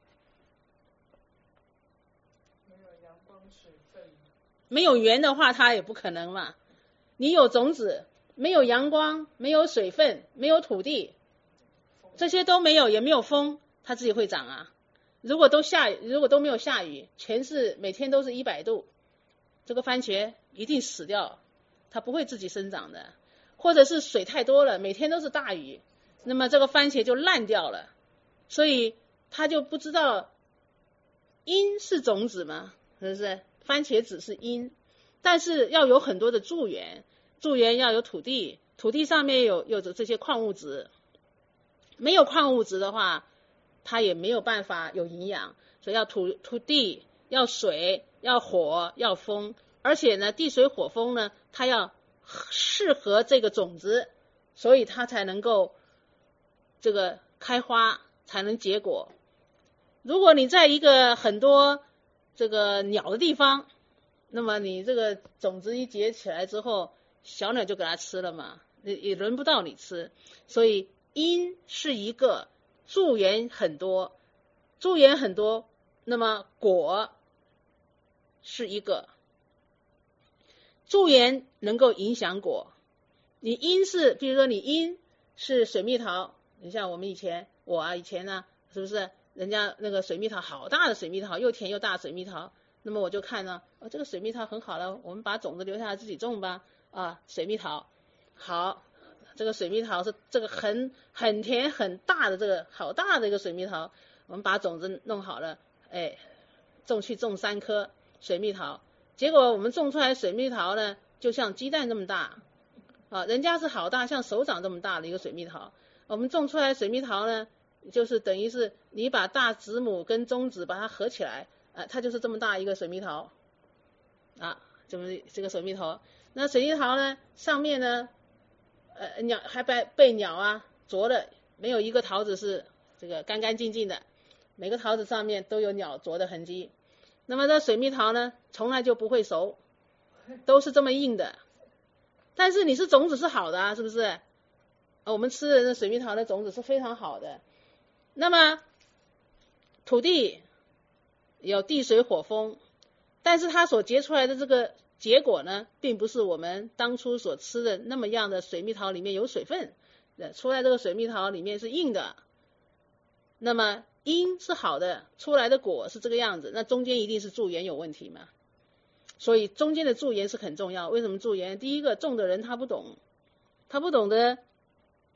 没有缘的话，它也不可能嘛。你有种子，没有阳光，没有水分，没有土地，这些都没有，也没有风，它自己会长啊。如果都下雨，如果都没有下雨，全是每天都是一百度，这个番茄一定死掉，它不会自己生长的。或者是水太多了，每天都是大雨，那么这个番茄就烂掉了。所以他就不知道因是种子嘛，是不是？番茄只是因，但是要有很多的助缘，助缘要有土地，土地上面有有着这些矿物质，没有矿物质的话，它也没有办法有营养。所以要土土地，要水，要火，要风，而且呢，地水火风呢，它要适合这个种子，所以它才能够这个开花，才能结果。如果你在一个很多这个鸟的地方，那么你这个种子一结起来之后，小鸟就给它吃了嘛，也也轮不到你吃。所以因是一个，助缘很多，助缘很多，那么果是一个，助缘能够影响果。你因是，比如说你因是水蜜桃，你像我们以前我啊以前呢，是不是人家那个水蜜桃好大的水蜜桃，又甜又大的水蜜桃，那么我就看呢，哦，这个水蜜桃很好了，我们把种子留下来自己种吧。啊，水蜜桃好，这个水蜜桃是这个很很甜很大的这个好大的一个水蜜桃，我们把种子弄好了，哎，种去种三颗水蜜桃，结果我们种出来水蜜桃呢，就像鸡蛋这么大，啊，人家是好大，像手掌这么大的一个水蜜桃，我们种出来水蜜桃呢，就是等于是你把大子母跟中子把它合起来，呃，它就是这么大一个水蜜桃，啊，这么这个水蜜桃，那水蜜桃呢上面呢，呃，鸟还被被鸟啊啄了，没有一个桃子是这个干干净净的，每个桃子上面都有鸟啄的痕迹。那么这水蜜桃呢，从来就不会熟，都是这么硬的。但是你是种子是好的啊，是不是？啊，我们吃的那水蜜桃的种子是非常好的。那么土地有地水火风，但是它所结出来的这个结果呢，并不是我们当初所吃的那么样的水蜜桃里面有水分，出来这个水蜜桃里面是硬的。那么因是好的，出来的果是这个样子，那中间一定是助缘有问题嘛。所以中间的助缘是很重要。为什么助缘？第一个种的人他不懂，他不懂得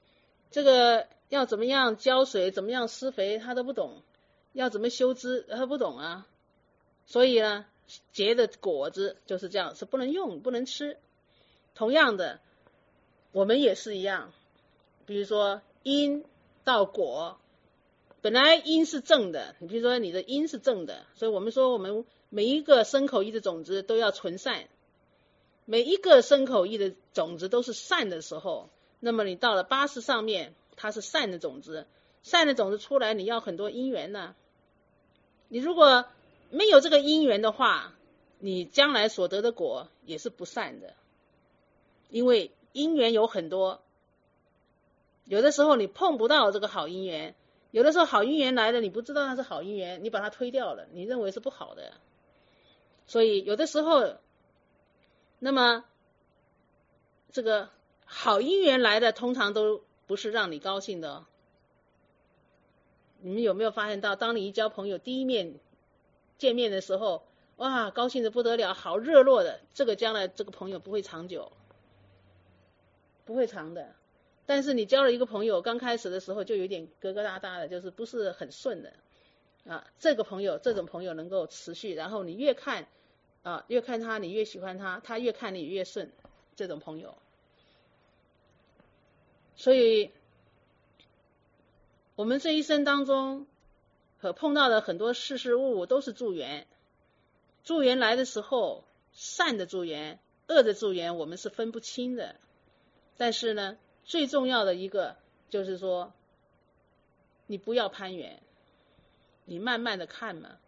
这个要怎么样浇水，怎么样施肥，他都不懂，要怎么修枝，他不懂啊。所以呢，结的果子就是这样，是不能用，不能吃。同样的，我们也是一样，比如说因到果，本来因是正的，你比如说你的因是正的，所以我们说我们每一个生口意的种子都要存善，每一个生口意的种子都是善的时候，那么你到了八识上面，它是善的种子，善的种子出来，你要很多因缘呢、啊。你如果没有这个因缘的话，你将来所得的果也是不善的，因为因缘有很多，有的时候你碰不到这个好因缘，有的时候好因缘来了，你不知道它是好因缘，你把它推掉了，你认为是不好的。所以有的时候，那么这个好因缘来的通常都不是让你高兴的哦。你们有没有发现到，当你一交朋友第一面见面的时候，哇，高兴的不得了，好热络的，这个将来这个朋友不会长久，不会长的。但是你交了一个朋友，刚开始的时候就有点疙疙瘩瘩的，就是不是很顺的啊。这个朋友，这种朋友能够持续，然后你越看啊，越看他你越喜欢他，他越看你越顺，这种朋友。所以我们这一生当中和碰到的很多事事物都是助缘，助缘来的时候，善的助缘，恶的助缘我们是分不清的。但是呢，最重要的一个就是说，你不要攀缘，你慢慢的看嘛。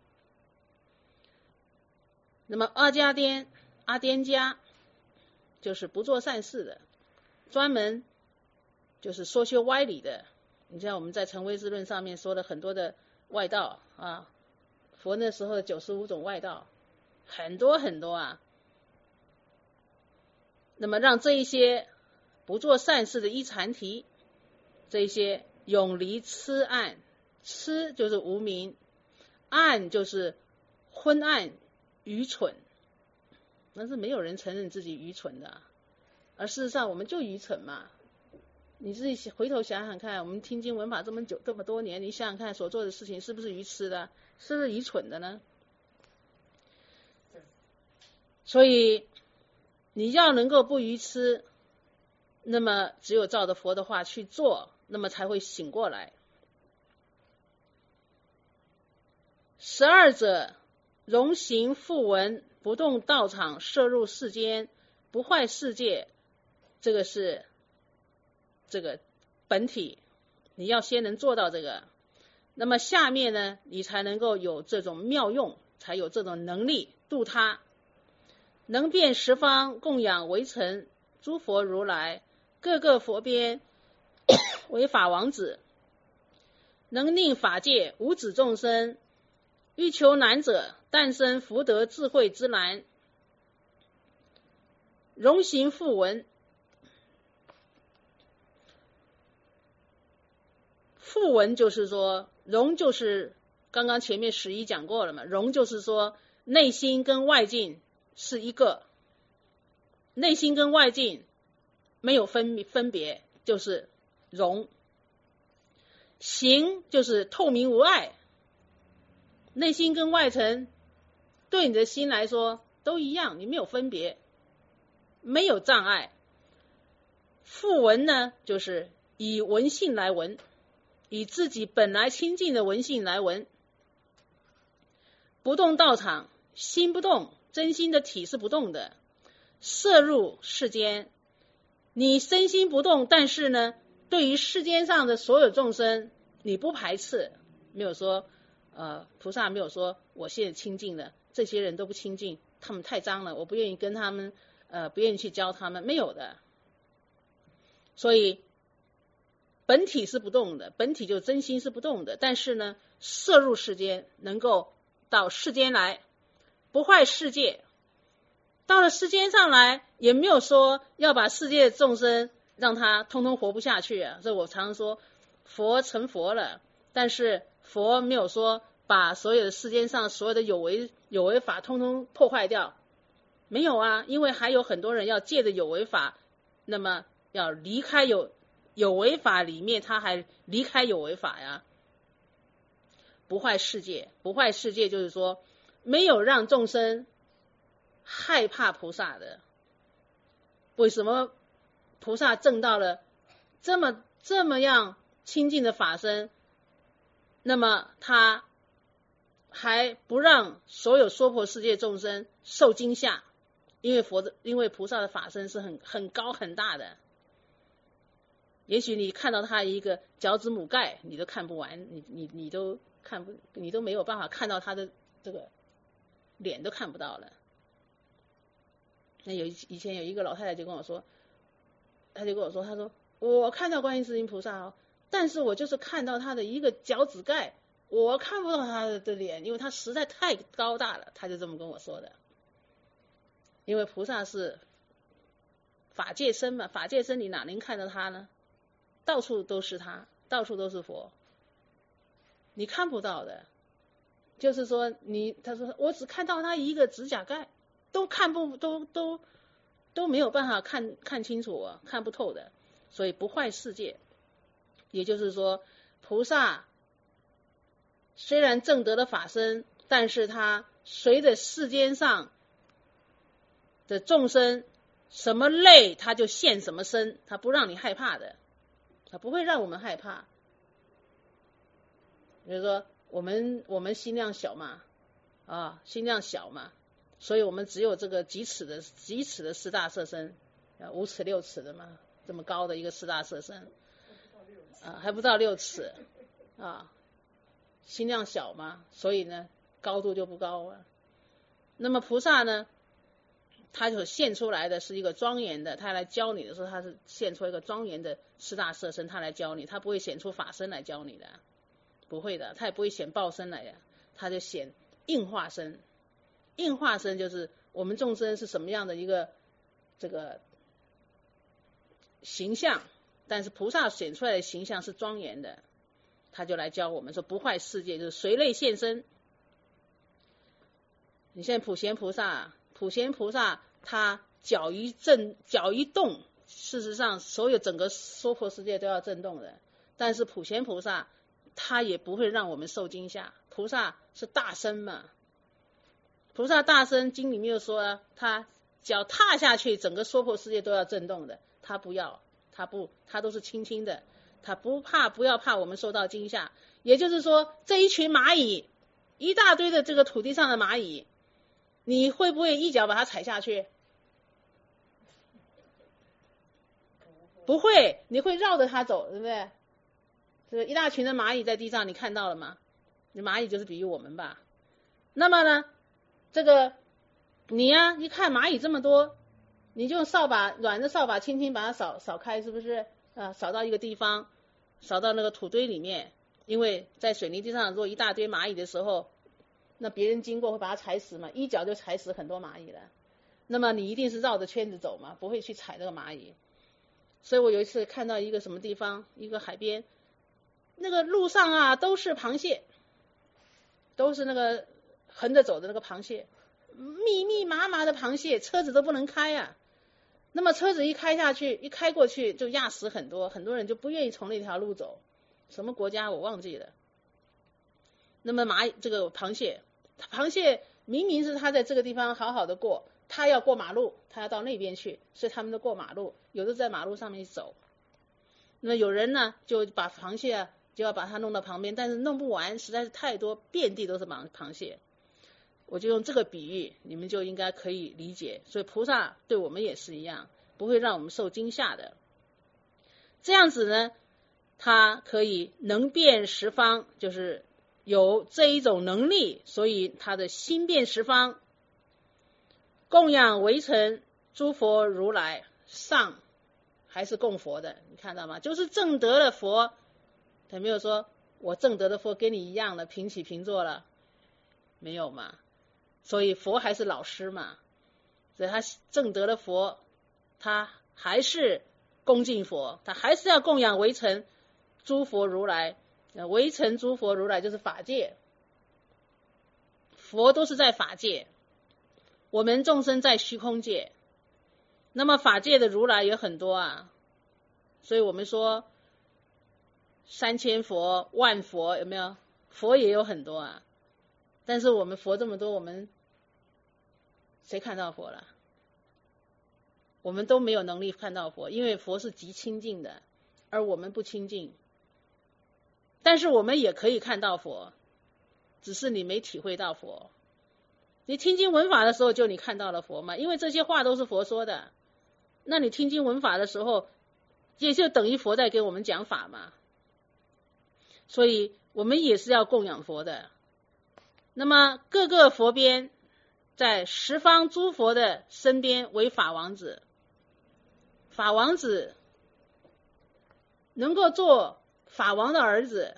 那么阿加颠，阿颠家就是不做善事的，专门就是说些歪理的。你像我们在成唯识论上面说了很多的外道啊，佛那时候的九十五种外道，很多很多啊。那么让这一些不做善事的依禅提，这一些永离痴暗，痴就是无明，暗就是昏暗愚蠢，但是没有人承认自己愚蠢的、啊，而事实上我们就愚蠢嘛。你自己回头想想看，我们听经闻法这么久这么多年，你想想看所做的事情是不是愚痴的，是不是愚蠢的呢？所以你要能够不愚痴，那么只有照着佛的话去做，那么才会醒过来。十二者容行复闻，不动道场，摄入世间，不坏世界，这个是这个本体，你要先能做到这个，那么下面呢，你才能够有这种妙用，才有这种能力度他，能遍十方供养为尘诸佛如来，各个佛边为法王子，能令法界无止众生，欲求难者，诞生福德智慧之难，容行复闻。复闻就是说，容就是刚刚前面十一讲过了嘛，容就是说内心跟外境是一个，内心跟外境没有分分别，就是容。行就是透明无碍，内心跟外层对你的心来说都一样，你没有分别，没有障碍。复闻呢，就是以闻性来闻，以自己本来清净的闻性来闻。不动道场，心不动，真心的体是不动的，摄入世间，你身心不动，但是呢，对于世间上的所有众生，你不排斥，没有说呃，菩萨没有说我现在清净了，这些人都不清净，他们太脏了，我不愿意跟他们呃，不愿意去教他们，没有的。所以本体是不动的，本体就真心是不动的，但是呢，摄入世间，能够到世间来，不坏世界。到了世间上来，也没有说要把世界的众生让他通通活不下去啊。所以我常说，佛成佛了，但是佛没有说把所有的世间上所有的有为有为法通通破坏掉，没有啊，因为还有很多人要借着有为法，那么要离开有有为法里面，他还离开有为法呀。不坏世界，不坏世界就是说，没有让众生害怕菩萨的。为什么菩萨证到了这么这么样亲近的法身，那么他还不让所有娑婆世界众生受惊吓？因为佛的，因为菩萨的法身是很很高很大的。也许你看到他一个脚趾母盖，你都看不完，你你你都看不，你都没有办法看到他的这个脸都看不到了。那有以前有一个老太太就跟我说，她就跟我说，她说我看到观音世音菩萨哦，但是我就是看到他的一个脚趾盖，我看不到他的脸，因为他实在太高大了。她就这么跟我说的。因为菩萨是法界身嘛，法界身你哪能看到他呢？到处都是他，到处都是佛，你看不到的。就是说你，他说我只看到他一个指甲盖，都看不都都都没有办法看看清楚啊，看不透的。所以不坏世界，也就是说菩萨虽然证得了法身，但是他随着世间上的众生什么累他就现什么身，他不让你害怕的，他不会让我们害怕。比如说我们我们心量小嘛，啊心量小嘛，所以我们只有这个几尺的几尺的四大色身，啊五尺六尺的嘛，这么高的一个四大色身，啊还不到六尺啊，心量小嘛，所以呢高度就不高啊。那么菩萨呢，他所现出来的是一个庄严的，他来教你的时候，他是现出一个庄严的四大色身，他来教你，他不会显出法身来教你的，不会的，他也不会显报身来的，他就显应化身。应化身就是我们众生是什么样的一个这个形象，但是菩萨显出来的形象是庄严的，他就来教我们说不坏世界就是随类现身。你现在普贤菩萨，普贤菩萨他脚一震，脚一动，事实上所有整个娑婆世界都要震动的，但是普贤菩萨他也不会让我们受惊吓。菩萨是大身嘛，菩萨大身经里面又说啊，他脚踏下去整个娑婆世界都要震动的，他不要，他不，他都是轻轻的，他不怕，不要怕我们受到惊吓。也就是说这一群蚂蚁，一大堆的这个土地上的蚂蚁，你会不会一脚把它踩下去？不会，你会绕着它走，对不对？这个一大群的蚂蚁在地上，你看到了吗？蚂蚁就是比喻我们吧。那么呢，这个你呀、啊，一看蚂蚁这么多，你就用扫把，软的扫把轻轻把它扫扫开，是不是？啊，扫到一个地方，扫到那个土堆里面。因为在水泥地上如果一大堆蚂蚁的时候，那别人经过会把它踩死嘛，一脚就踩死很多蚂蚁了。那么你一定是绕着圈子走嘛，不会去踩那个蚂蚁。所以我有一次看到一个什么地方，一个海边，那个路上啊都是螃蟹，都是那个横着走的那个螃蟹，密密麻麻的螃蟹，车子都不能开啊。那么车子一开下去，一开过去就压死很多，很多人就不愿意从那条路走。什么国家我忘记了。那么蚂蚁这个螃蟹，螃蟹明明是他在这个地方好好的过，他要过马路，他要到那边去，所以他们都过马路，有的在马路上面走。那么有人呢就把螃蟹啊就要把它弄到旁边，但是弄不完，实在是太多，遍地都是螃螃蟹。我就用这个比喻，你们就应该可以理解。所以菩萨对我们也是一样，不会让我们受惊吓的。这样子呢，他可以能辨十方，就是有这一种能力，所以他的心辨十方，供养围城诸佛如来，上还是供佛的，你看到吗？就是证得了佛，他没有说我证得的佛跟你一样的平起平坐了，没有嘛。所以佛还是老师嘛，所以他证得了佛，他还是恭敬佛，他还是要供养围城诸佛如来。围城诸佛如来就是法界，佛都是在法界，我们众生在虚空界。那么法界的如来有很多啊， 所以我们说三千佛万佛，有没有？佛也有很多啊，但是我们佛这么多，我们谁看到佛了？我们都没有能力看到佛，因为佛是极清净的，而我们不清净。但是我们也可以看到佛，只是你没体会到佛。你听经闻法的时候，就你看到了佛嘛，因为这些话都是佛说的。那你听经闻法的时候，也就等于佛在给我们讲法嘛。所以我们也是要供养佛的。那么各个佛边，在十方诸佛的身边为法王子。法王子能够做法王的儿子，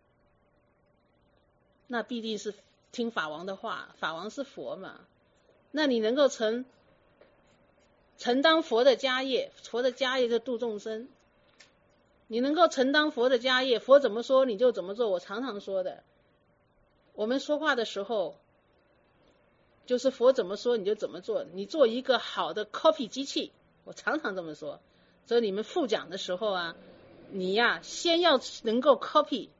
那必定是听法王的话，法王是佛嘛，那你能够承承担佛的家业，佛的家业就度众生，你能够承担佛的家业，佛怎么说你就怎么做。我常常说的，我们说话的时候就是佛怎么说你就怎么做，你做一个好的 copy 机器，我常常这么说。所以你们复讲的时候啊，你呀先要能够 copy。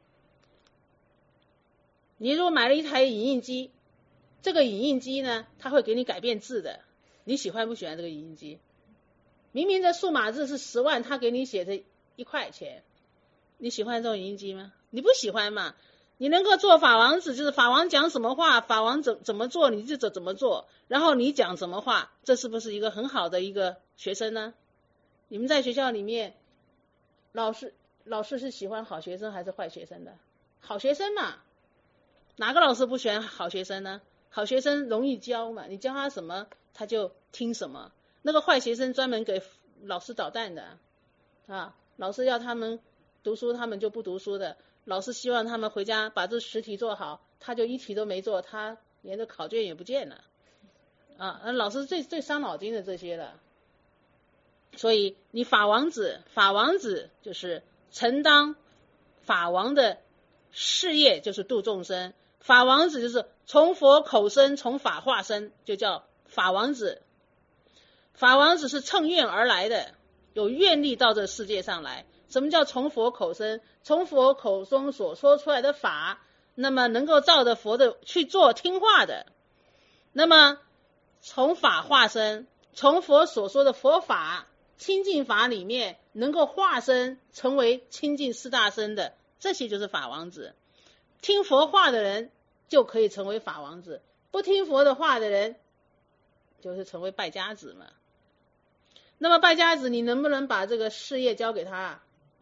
你如果买了一台影印机，这个影印机呢，它会给你改变字的，你喜欢不喜欢这个影印机？明明这数码字是十万，它给你写成一块钱，你喜欢这种影印机吗？你不喜欢嘛。你能够做法王子，就是法王讲什么话，法王怎怎么做你就怎么做，然后你讲什么话，这是不是一个很好的一个学生呢？你们在学校里面，老师老师是喜欢好学生还是坏学生的？好学生嘛，哪个老师不喜欢好学生呢？好学生容易教嘛，你教他什么他就听什么。那个坏学生专门给老师捣蛋的啊，老师要他们读书他们就不读书的，老师希望他们回家把这十题做好，他就一题都没做，他连个考卷也不见了啊。老师最最伤脑筋的这些了。所以你法王子，法王子就是承担法王的事业，就是度众生。法王子就是从佛口生，从法化生，就叫法王子。法王子是乘愿而来的，有愿力到这世界上来。什么叫从佛口生？从佛口中所说出来的法，那么能够照着佛的去做听话的。那么从法化生，从佛所说的佛法清净法里面能够化身成为清净四大身的，这些就是法王子。听佛话的人就可以成为法王子，不听佛的话的人就是成为败家子嘛。那么败家子你能不能把这个事业交给他？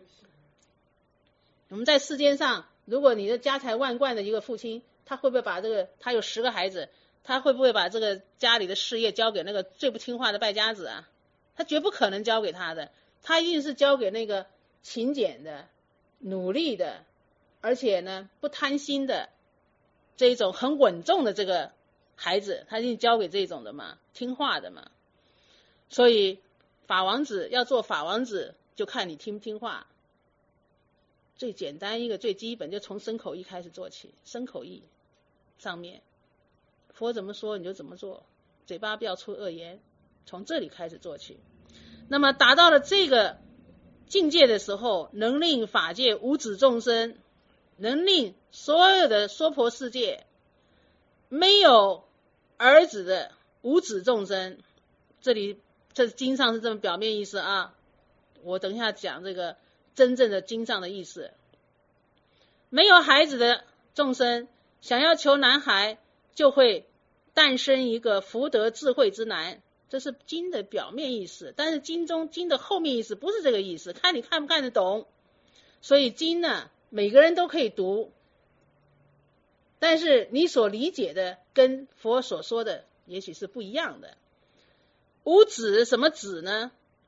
我们在世间上，如果你的家财万贯的一个父亲，他会不会把这个，他有十个孩子，他会不会把这个家里的事业交给那个最不听话的败家子啊？他绝不可能交给他的，他一定是交给那个勤俭的、努力的，而且呢不贪心的这一种很稳重的这个孩子，他一定交给这种的嘛，听话的嘛。所以法王子要做法王子，就看你听不听话。最简单一个最基本，就从身口意开始做起。身口意上面，佛怎么说你就怎么做，嘴巴不要出恶言，从这里开始做起。那么达到了这个境界的时候，能令法界无子众生，能令所有的娑婆世界没有儿子的无子众生。这里这经上是这么表面意思啊，我等一下讲这个真正的经上的意思。没有孩子的众生想要求男孩，就会诞生一个福德智慧之男，这是经的表面意思。但是经中经的后面意思不是这个意思，看你看不看得懂。所以经呢每个人都可以读，但是你所理解的跟佛所说的也许是不一样的。无子，什么子呢？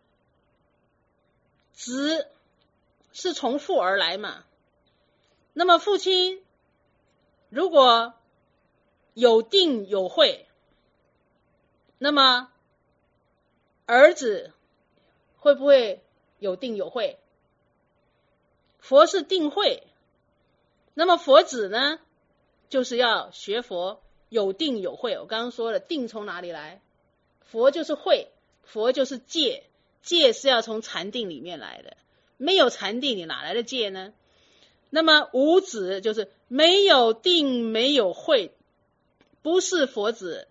子是从父而来嘛。那么父亲如果有定有慧，那么儿子会不会有定有慧？佛是定慧，那么佛子呢就是要学佛，有定有慧。我刚刚说了，定从哪里来？佛就是慧，佛就是戒， 戒是要从禅定里面来的，没有禅定你哪来的戒呢？那么无子就是没有定没有慧，不是佛子，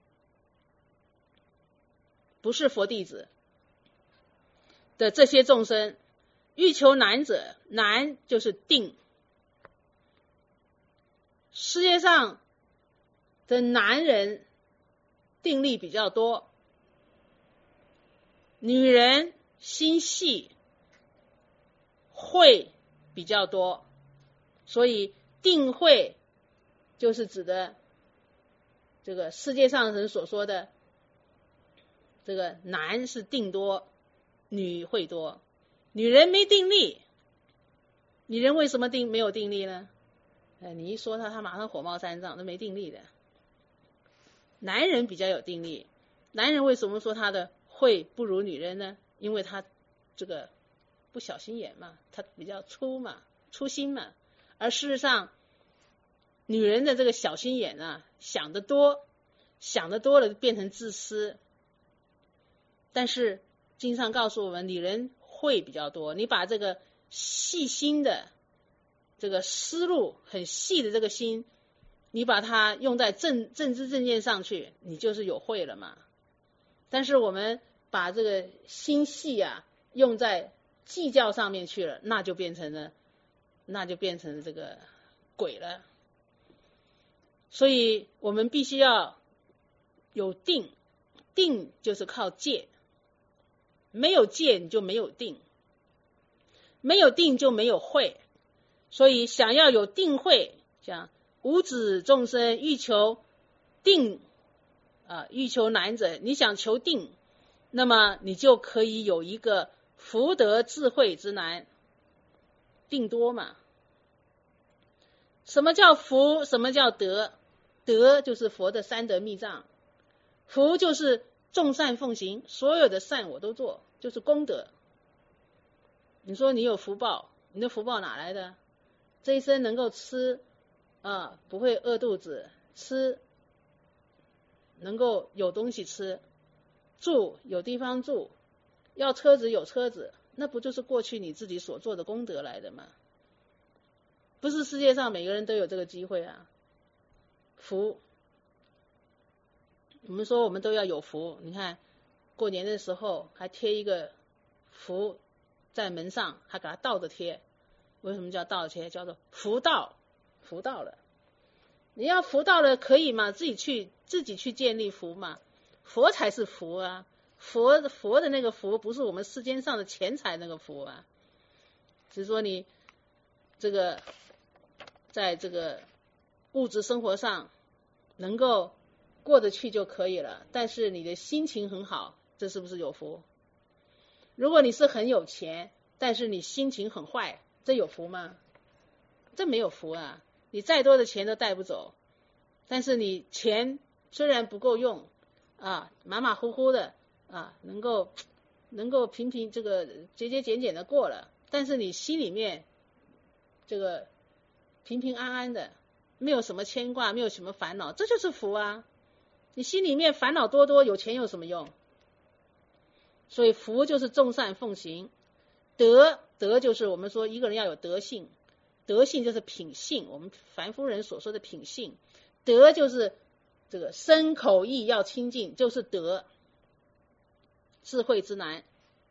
不是佛弟子的这些众生，欲求难者，难就是定。世界上的男人定力比较多，女人心细慧比较多，所以定慧就是指的这个世界上人所说的这个男是定多，女慧多。女人没定力，女人为什么定没有定力呢？哎，你一说他，他马上火冒三丈，都没定力的。男人比较有定力，男人为什么说他的慧不如女人呢？因为他这个不小心眼嘛，他比较粗嘛，粗心嘛。而事实上，女人的这个小心眼啊，想得多，想得多了就变成自私。但是经上告诉我们，女人慧比较多，你把这个细心的这个思路很细的这个心，你把它用在正正知正见上去，你就是有慧了嘛。但是我们把这个心细啊用在计较上面去了，那就变成了那就变成这个鬼了。所以我们必须要有定，定就是靠戒，没有戒你就没有定，没有定就没有慧。所以想要有定慧，像无子众生欲求定啊，欲求难者，你想求定，那么你就可以有一个福德智慧之难，定多嘛。什么叫福？什么叫德？德就是佛的三德密藏，福就是众善奉行，所有的善我都做，就是功德。你说你有福报，你的福报哪来的？这一生能够吃啊，不会饿肚子，吃能够有东西吃，住有地方住，要车子有车子，那不就是过去你自己所做的功德来的吗？不是世界上每个人都有这个机会啊。福，我们说我们都要有福，你看过年的时候还贴一个福在门上，还给它倒着贴。为什么叫倒贴？叫做福到，福到了。你要福到了可以吗？自己去自己去建立福嘛。佛才是福啊，佛佛的那个福不是我们世间上的钱财那个福啊。只是说你这个在这个物质生活上能够过得去就可以了，但是你的心情很好，这是不是有福？如果你是很有钱，但是你心情很坏，这有福吗？这没有福啊！你再多的钱都带不走，但是你钱虽然不够用啊，马马虎虎的啊，能够能够平平这个节节俭俭的过了，但是你心里面这个平平安安的，没有什么牵挂，没有什么烦恼，这就是福啊！你心里面烦恼多多，有钱有什么用？所以福就是众善奉行，德德就是我们说一个人要有德性，德性就是品性，我们凡夫人所说的品性，德就是这个身口意要清净，就是德，智慧之难。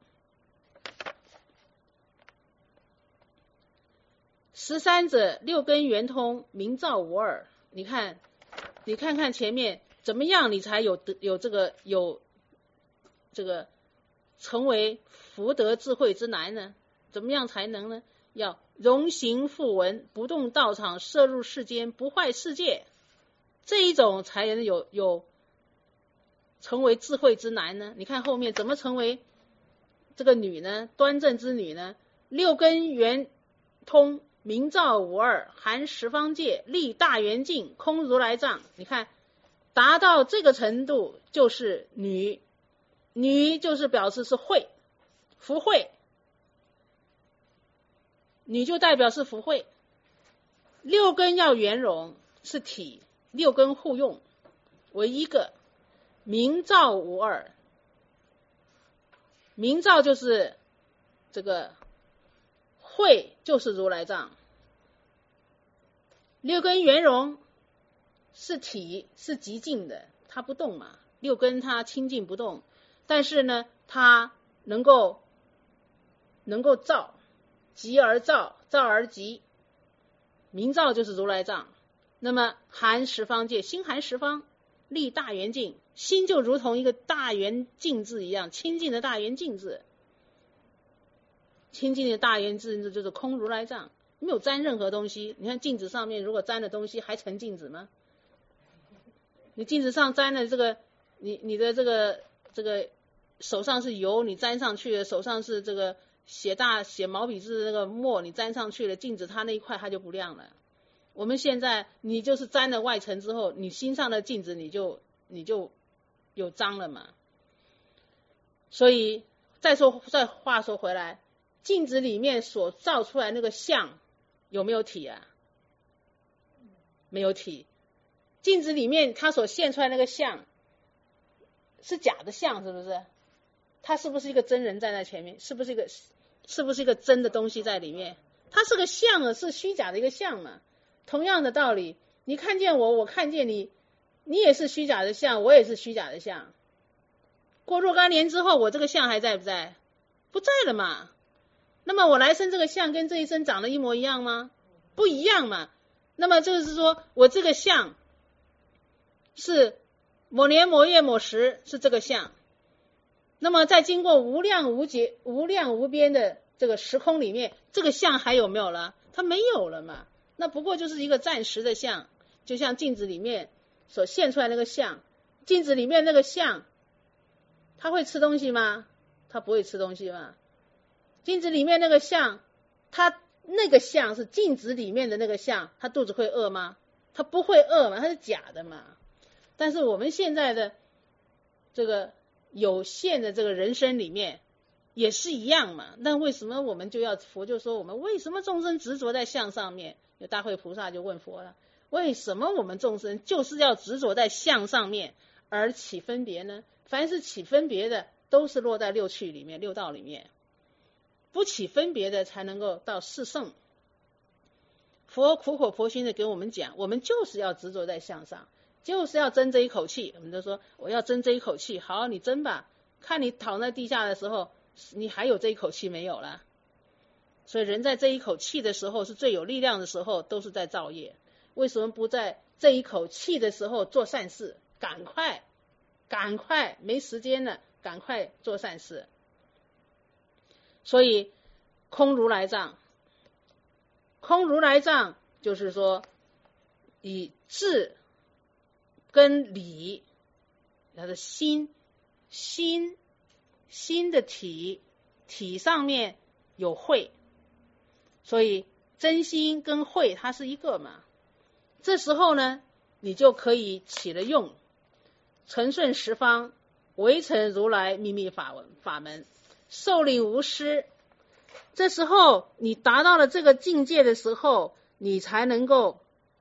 十三者六根圆通，明照无二。你看，你看看前面怎么样，你才有有这个有这个成为福德智慧之难呢？怎么样才能呢？要容行复闻，不动道场，摄入世间，不坏世界，这一种才能有有成为智慧之难呢？你看后面怎么成为这个女呢？端正之女呢？六根圆通，明照无二，含十方界，立大圆镜，空如来藏。你看达到这个程度就是女，女就是表示是慧，福慧，女就代表是福慧。六根要圆融是体，六根互用为一个，明照无二。 明照就是这个慧，就是如来藏。六根圆融是体，是极静的，它不动嘛，六根它清净不动，但是呢它能够能够照，极而照，照而极，明照就是如来藏。那么含十方界，心含十方，立大圆镜，心就如同一个大圆镜字一样，清净的大圆镜字，清净的大圆镜字就是空如来藏，没有沾任何东西。你看镜子上面如果沾了东西，还成镜子吗？你镜子上沾了这个，你你的这个这个手上是油，你沾上去了，手上是这个写大写毛笔字的那个墨，你沾上去了，镜子它那一块它就不亮了。我们现在你就是沾了外层之后，你心上的镜子你就你就有脏了嘛。所以再说再话说回来，镜子里面所照出来那个相有没有体啊？没有体。镜子里面它所现出来那个相是假的相，是不是？它是不是一个真人站在前面？是不是一个是不是一个真的东西在里面？它是个相啊，是虚假的一个相嘛。同样的道理，你看见我，我看见你，你也是虚假的相，我也是虚假的相。过若干年之后，我这个相还在不在？不在了嘛。那么我来生这个相跟这一生长得一模一样吗？不一样嘛。那么就是说我这个相是某年某月某时是这个相，那么在经过无量无节无量无边的这个时空里面，这个相还有没有了？它没有了嘛。那不过就是一个暂时的相，就像镜子里面所现出来那个相，镜子里面那个相它会吃东西吗？它不会吃东西嘛。镜子里面那个相，它那个相是镜子里面的那个相，它肚子会饿吗？它不会饿嘛，它是假的嘛。但是我们现在的这个有限的这个人生里面也是一样嘛。那为什么我们就要佛就说我们为什么众生执着在相上面？有大慧菩萨就问佛了，为什么我们众生就是要执着在相上面而起分别呢？凡是起分别的都是落在六趣里面，六道里面，不起分别的才能够到四圣。佛苦口婆心的给我们讲，我们就是要执着在相上，就是要争这一口气。我们就说我要争这一口气，好，你争吧，看你躺在地下的时候，你还有这一口气没有了？所以人在这一口气的时候是最有力量的时候，都是在造业。为什么不在这一口气的时候做善事？赶快赶快没时间了，赶快做善事。所以空如来藏，空如来藏就是说以智跟理，他的心心心的体，体上面有慧，所以真心跟慧它是一个嘛。这时候呢，你就可以起了用，承顺十方，唯成如来秘密法文法门，受领无失。这时候你达到了这个境界的时候，你才能够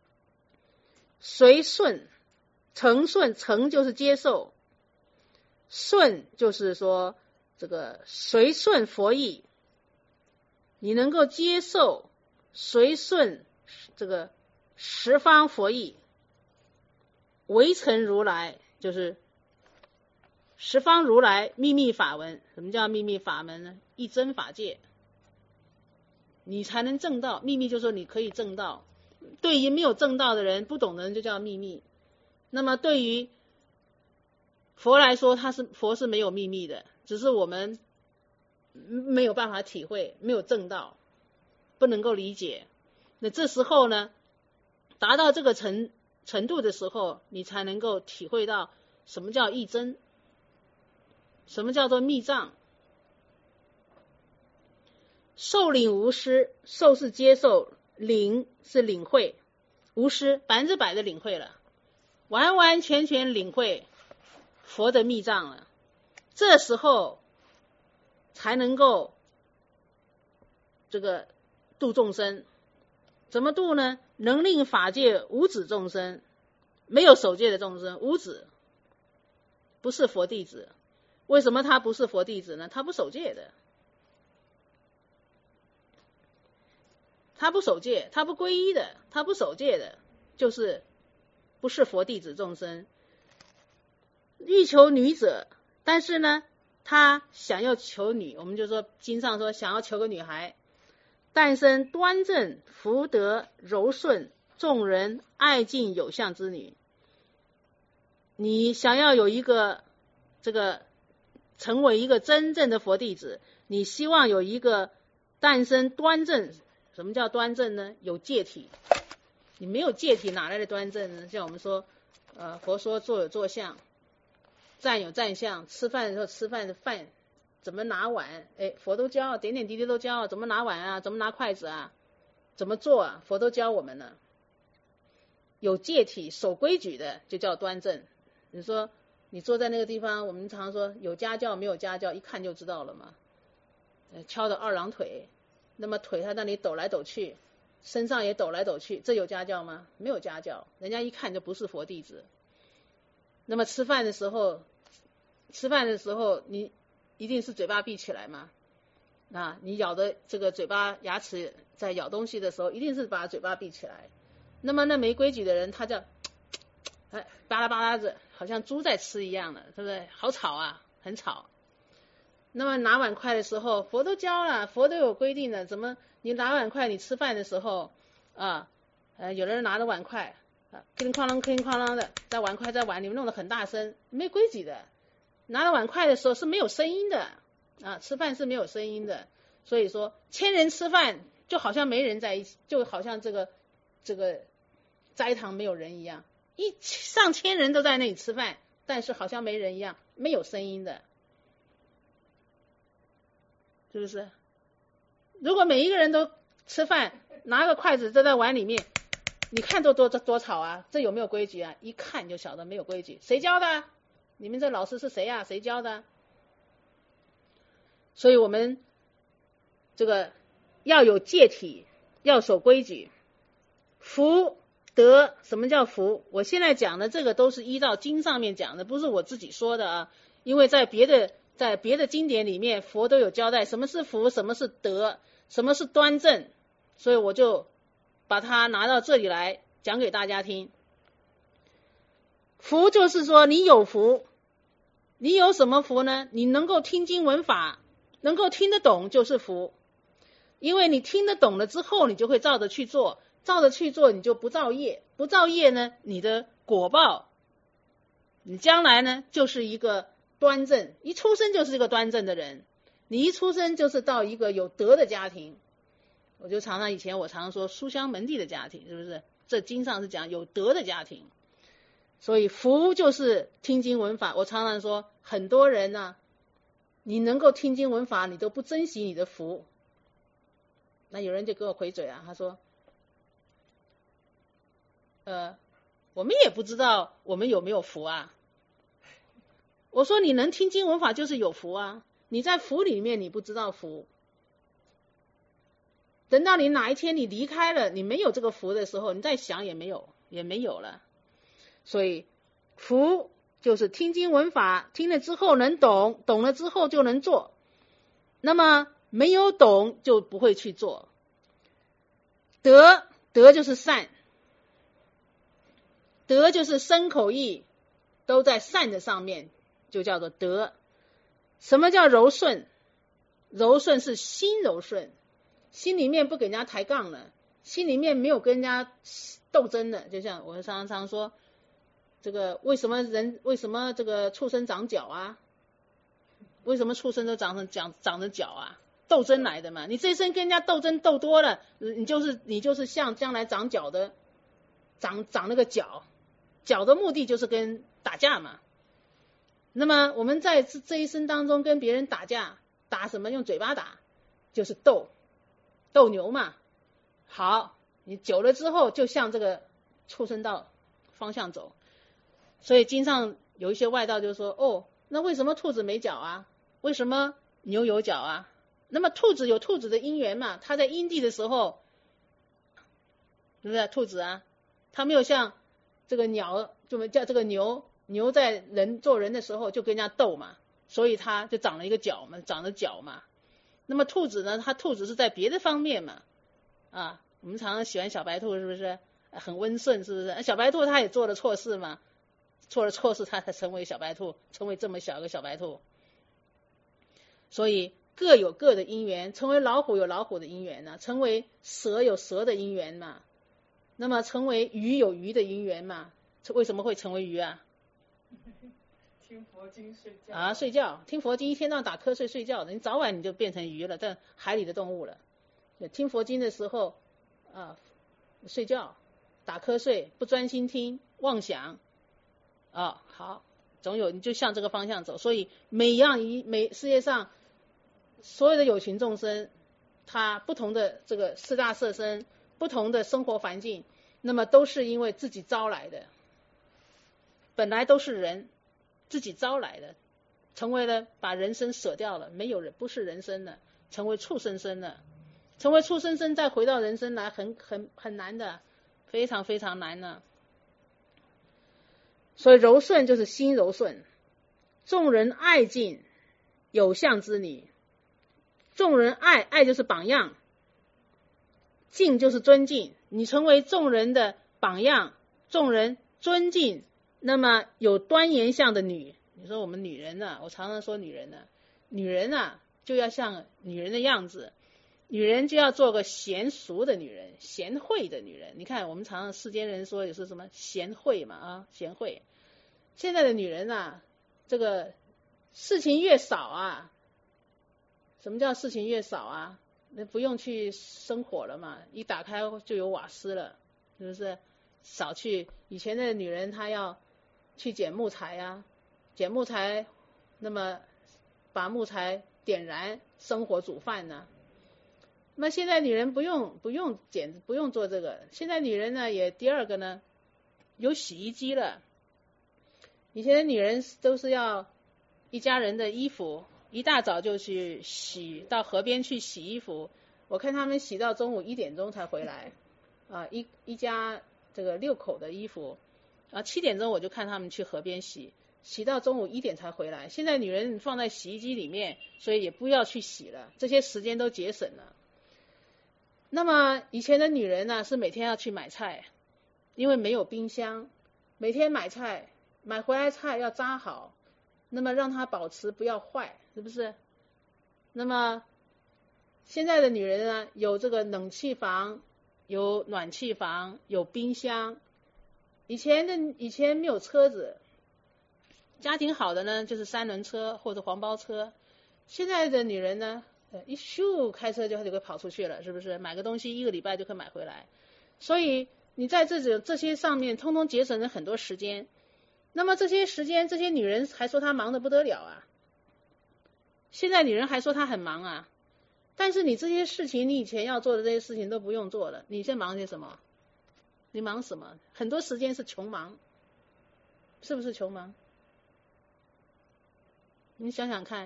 随顺，承顺，承就是接受，顺就是说这个随顺佛意，你能够接受随顺这个十方佛意，唯成如来就是十方如来秘密法门。什么叫秘密法门呢？一真法界，你才能证道。秘密就是说你可以证道，对于没有证道的人，不懂的人就叫秘密。那么对于佛来说，他是佛是没有秘密的，只是我们没有办法体会，没有证道，不能够理解。那这时候呢，达到这个程程度的时候，你才能够体会到什么叫一真，什么叫做密藏。受领无失，受是接受，领是领会，无失百分之百的领会了，完完全全领会佛的密藏了。这时候才能够这个度众生。怎么度呢？能令法界无止众生，没有守戒的众生，无止，不是佛弟子。 为什么他不是佛弟子呢？他不守戒的，他不守戒，他不皈依的，他不守戒的，就是不是佛弟子众生。欲求女者，但是呢他想要求女，我们就说经上说想要求个女孩，诞生端正福德柔顺众人爱敬有相之女。你想要有一个这个成为一个真正的佛弟子，你希望有一个诞生端正。什么叫端正呢？有戒体。你没有戒体哪来的端正呢？像我们说呃，佛说坐有坐相，站有站相，吃饭的时候吃饭的饭怎么拿碗，哎，佛都教，点点滴滴都教，怎么拿碗啊，怎么拿筷子啊，怎么做啊，佛都教我们了。有戒体守规矩的就叫端正。你说你坐在那个地方，我们常说有家教没有家教，一看就知道了嘛。敲的二郎腿，那么腿在那里抖来抖去，身上也抖来抖去，这有家教吗？没有家教，人家一看就不是佛弟子。那么吃饭的时候，吃饭的时候你一定是嘴巴闭起来嘛，啊，你咬的这个嘴巴牙齿在咬东西的时候，一定是把嘴巴闭起来。那么那没规矩的人，他叫哎巴拉巴拉子，好像猪在吃一样的，对不对？好吵啊，很吵。那么拿碗筷的时候，佛都教了，佛都有规定的，怎么你拿碗筷，你吃饭的时候啊，呃，有的人拿着碗筷啊，叮铃哐啷，叮铃哐啷的，在碗筷在碗里面弄得很大声，没规矩的。拿着碗筷的时候是没有声音的啊，吃饭是没有声音的。所以说，千人吃饭就好像没人在一起，就好像这个这个斋堂没有人一样，一上千人都在那里吃饭，但是好像没人一样，没有声音的。是不是？如果每一个人都吃饭，拿个筷子在在碗里面，你看多多多吵啊！这有没有规矩啊？一看就晓得没有规矩。谁教的？你们这老师是谁啊？谁教的？所以我们这个要有戒体，要守规矩。福德，什么叫福？我现在讲的这个都是依照经上面讲的，不是我自己说的啊。因为在别的在别的经典里面，佛都有交代什么是福，什么是德，什么是端正，所以我就把它拿到这里来讲给大家听。福就是说你有福，你有什么福呢？你能够听经闻法，能够听得懂就是福。因为你听得懂了之后，你就会照着去做，照着去做你就不造业，不造业呢，你的果报，你将来呢就是一个端正，一出生就是一个端正的人，你一出生就是到一个有德的家庭。我就常常以前我常说书香门第的家庭，是不是？这经上是讲有德的家庭。所以福就是听经闻法。我常常说很多人呢、啊，你能够听经闻法，你都不珍惜你的福。那有人就给我回嘴啊，他说呃，我们也不知道我们有没有福啊。我说你能听经闻法就是有福啊，你在福里面你不知道福，等到你哪一天你离开了，你没有这个福的时候，你再想也没有也没有了。所以福就是听经闻法，听了之后能懂，懂了之后就能做，那么没有懂就不会去做。德，德就是善，德就是身口意都在善的上面，就叫做德。什么叫柔顺？柔顺是心柔顺，心里面不给人家抬杠了，心里面没有跟人家斗争的。就像我常常说，这个为什么人为什么这个畜生长脚啊？为什么畜生都长成长长着脚啊？斗争来的嘛。你这一生跟人家斗争斗多了，你就是你就是像将来长脚的，长长那个脚，脚的目的就是跟打架嘛。那么我们在这一生当中跟别人打架，打什么？用嘴巴打，就是斗斗牛嘛。好，你久了之后就向这个畜生道方向走。所以经上有一些外道就说，哦，那为什么兔子没脚啊？为什么牛有脚啊？那么兔子有兔子的因缘嘛，它在阴地的时候，是不是兔子啊？它没有像这个鸟，就叫这个牛，牛在人做人的时候就跟人家斗嘛， 所以它就长了一个角嘛，长了角嘛。那么兔子呢，它兔子是在别的方面嘛，啊，我们常常喜欢小白兔，是不是很温顺，是不是？小白兔它也做了错事嘛，做了错事它才成为小白兔，成为这么小一个小白兔。所以各有各的因缘，成为老虎有老虎的因缘呢、啊，成为蛇有蛇的因缘嘛，那么成为鱼有鱼的因缘嘛。为什么会成为鱼啊？
听佛经睡觉
啊，睡觉，听佛经一天到晚打瞌睡睡觉的，你早晚你就变成鱼了，在海里的动物了。听佛经的时候啊，睡觉，打瞌睡，不专心听，妄想，啊，好，总有你就向这个方向走。所以每样一每世界上所有的有情众生，他不同的这个四大色身，不同的生活环境，那么都是因为自己招来的，本来都是人。自己招来的，成为了把人生舍掉了，没有人不是人生了，成为畜生生了，成为畜生生再回到人生来很很很难的，非常非常难呢。所以柔顺就是心柔顺，众人爱敬有相之理，众人爱爱就是榜样，敬就是尊敬，你成为众人的榜样，众人尊敬。那么有端严相的女，你说我们女人呢、啊？我常常说女人呢、啊，女人啊就要像女人的样子，女人就要做个贤淑的女人，贤惠的女人。你看我们常常世间人说也是什么贤惠嘛啊，贤惠。现在的女人啊，这个事情越少啊，什么叫事情越少啊？那不用去生火了嘛，一打开就有瓦斯了，是不是？少去以前的女人她要去捡木材啊，捡木材，那么把木材点燃，生火煮饭呢、啊。那么现在女人不用不用捡，不用做这个。现在女人呢，也第二个呢，有洗衣机了。以前的女人都是要一家人的衣服，一大早就去洗，到河边去洗衣服。我看他们洗到中午一点钟才回来，啊，一一家这个六口的衣服。啊，七点钟我就看他们去河边洗，洗到中午一点才回来。现在女人放在洗衣机里面，所以也不要去洗了，这些时间都节省了。那么以前的女人呢，是每天要去买菜，因为没有冰箱，每天买菜，买回来菜要扎好，那么让它保持不要坏，是不是？那么现在的女人呢，有这个冷气房，有暖气房，有冰箱。以前的以前没有车子，家庭好的呢就是三轮车或者黄包车。现在的女人呢，一咻开车就就会跑出去了，是不是？买个东西一个礼拜就可以买回来。所以你在这种这些上面，通通节省了很多时间。那么这些时间，这些女人还说她忙得不得了啊。现在女人还说她很忙啊，但是你这些事情，你以前要做的这些事情都不用做了，你在忙些什么？你忙什么？很多时间是穷忙，是不是穷忙？你想想看，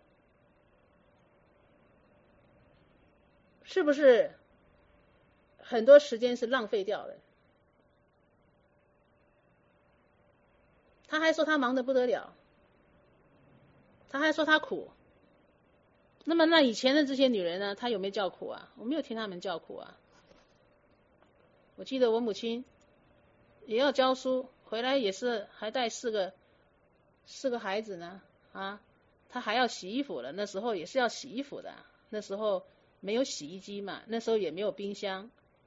是不是很多时间是浪费掉的？他还说他忙得不得了，他还说他苦。那么那以前的这些女人呢，她有没有叫苦啊？我没有听她们叫苦啊。我记得我母亲也要教书，回来也是还带四个四个孩子呢啊，她还要洗衣服了。那时候也是要洗衣服的，那时候没有洗衣机嘛，那时候也没有冰箱。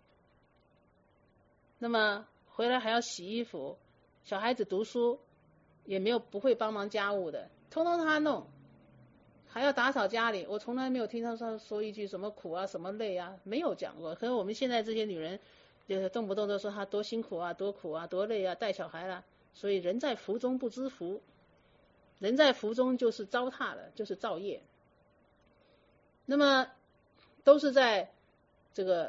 那么回来还要洗衣服，小孩子读书也没有不会帮忙家务的，通通她弄，还要打扫家里。我从来没有听她说说一句什么苦啊什么累啊，没有讲过。可是我们现在这些女人就是动不动都说她多辛苦啊多苦啊多累啊，带小孩了。所以人在福中不知福，人在福中就是糟蹋了，就是造业。那么都是在这个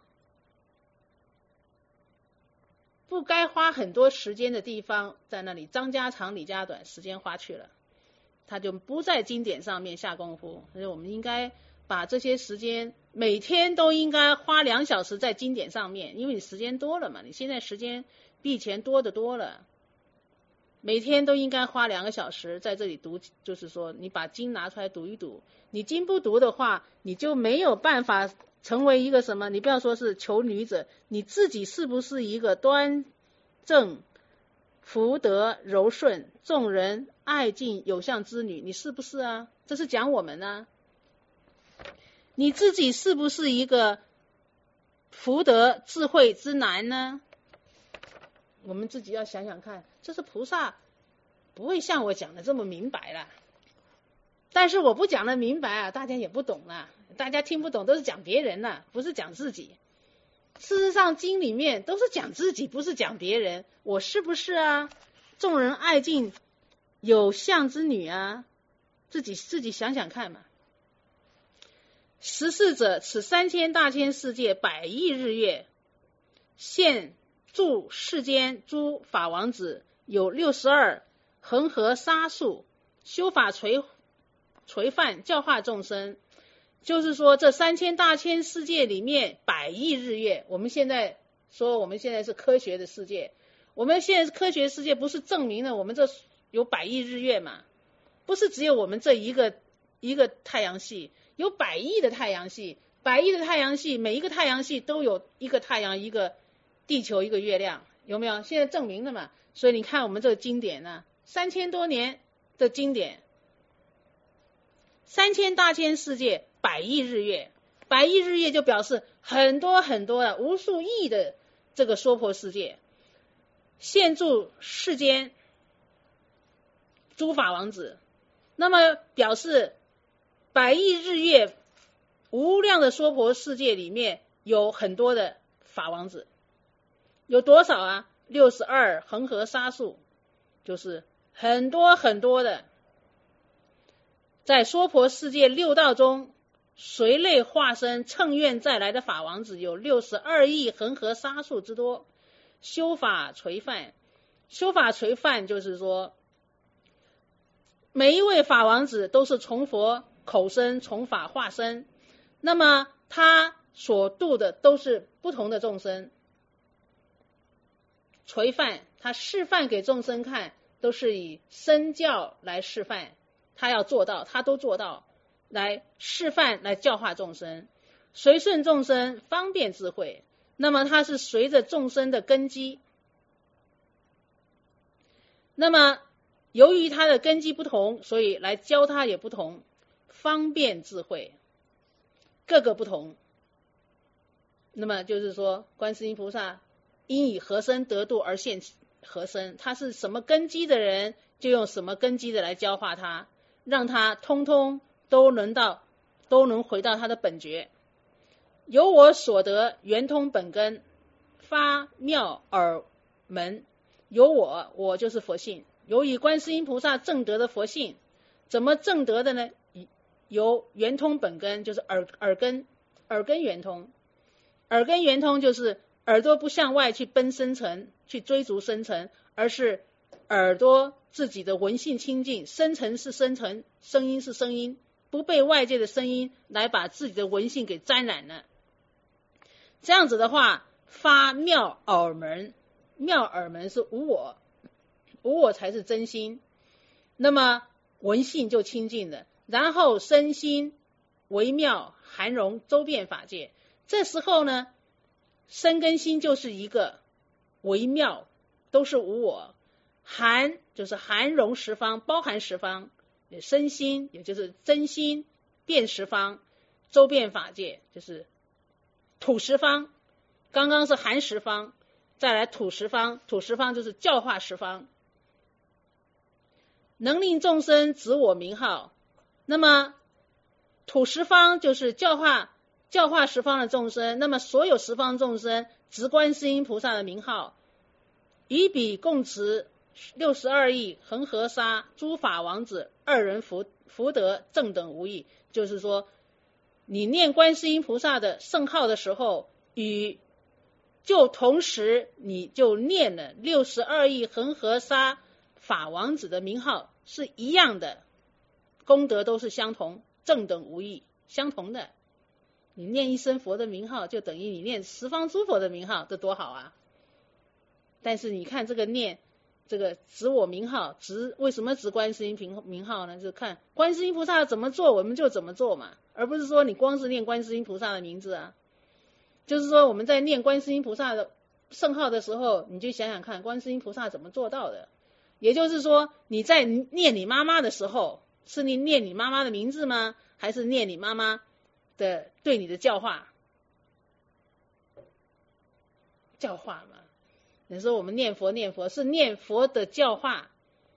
不该花很多时间的地方，在那里张家长李家短，时间花去了，他就不在经典上面下功夫。所以我们应该把这些时间每天都应该花两小时在经典上面，因为你时间多了嘛，你现在时间比以前多得多了。 每天都应该花两个小时在这里读，就是说你把经拿出来读一读。你经不读的话，你就没有办法成为一个什么，你不要说是求女者，你自己是不是一个端正、福德、柔顺、众人爱敬有相之女？你是不是啊？这是讲我们啊。你自己是不是一个福德智慧之男呢？我们自己要想想看，这是菩萨不会像我讲的这么明白啦。但是我不讲的明白啊，大家也不懂啦，大家听不懂都是讲别人啦，不是讲自己。事实上经里面都是讲自己，不是讲别人。我是不是啊？众人爱敬有相之女啊，自己自己想想看嘛。十四者，此三千大千世界百亿日月，现住世间诸法王子有六十二，恒河沙数，修法垂垂范教化众生。就是说这三千大千世界里面百亿日月，我们现在说我们现在是科学的世界，我们现在科学世界不是证明了我们这有百亿日月嘛？不是只有我们这一个一个太阳系，有百亿的太阳系，百亿的太阳系，每一个太阳系都有一个太阳，一个地球，一个月亮，有没有？现在证明了嘛？所以你看我们这个经典呢，三千多年的经典，三千大千世界，百亿日月，百亿日月就表示很多很多的无数亿的这个娑婆世界，现住世间诸法王子。那么表示百亿日月无量的娑婆世界里面有很多的法王子，有多少啊？六十二恒河沙数，就是很多很多的。在娑婆世界六道中，随类化身乘愿再来的法王子有六十二亿恒河沙数之多。修法垂范，修法垂范就是说每一位法王子都是从佛口身从法化身，那么他所度的都是不同的众生。垂范，他示范给众生看，都是以身教来示范，他要做到，他都做到，来示范，来教化众生，随顺众生，方便智慧。那么他是随着众生的根基，那么由于他的根基不同，所以来教他也不同，方便智慧，各个不同。那么就是说观世音菩萨因以何身得度而现何身，他是什么根基的人，就用什么根基的来教化他，让他通通都能到都能回到他的本觉。由我所得圆通本根，发妙耳门。由我，我就是佛性，由于观世音菩萨证得的佛性，怎么证得的呢？由圆通本根，就是耳耳根，耳根圆通。耳根圆通就是耳朵不向外去奔深层，去追逐深层，而是耳朵自己的闻性清净，深层是深层，声音是声音，不被外界的声音来把自己的闻性给沾染了。这样子的话，发妙耳门，妙耳门是无我，无我才是真心，那么闻性就清净了，然后身心微妙含容周遍法界。这时候呢，身跟心就是一个微妙，都是无我，含就是含容十方，包含十方，身心也就是真心遍十方，周遍法界就是土十方。刚刚是含十方，再来土十方，土十方就是教化十方，能令众生指我名号。那么土十方就是教化教化十方的众生，那么所有十方众生直观世音菩萨的名号，以彼共持六十二亿恒河沙诸法王子二人福福德正等无异。就是说你念观世音菩萨的圣号的时候，与就同时你就念了六十二亿恒河沙法王子的名号是一样的，功德都是相同，正等无异，相同的。你念一声佛的名号，就等于你念十方诸佛的名号，这多好啊！但是你看这个念， 这个指我名号，指为什么指观世音名名号呢？就看观世音菩萨怎么做，我们就怎么做嘛，而不是说你光是念观世音菩萨的名字啊。就是说我们在念观世音菩萨的圣号的时候，你就想想看观世音菩萨怎么做到的。也就是说你在念你妈妈的时候，是你念你妈妈的名字吗？还是念你妈妈的对你的教化？教化嘛。你说我们念佛念佛是念佛的教化，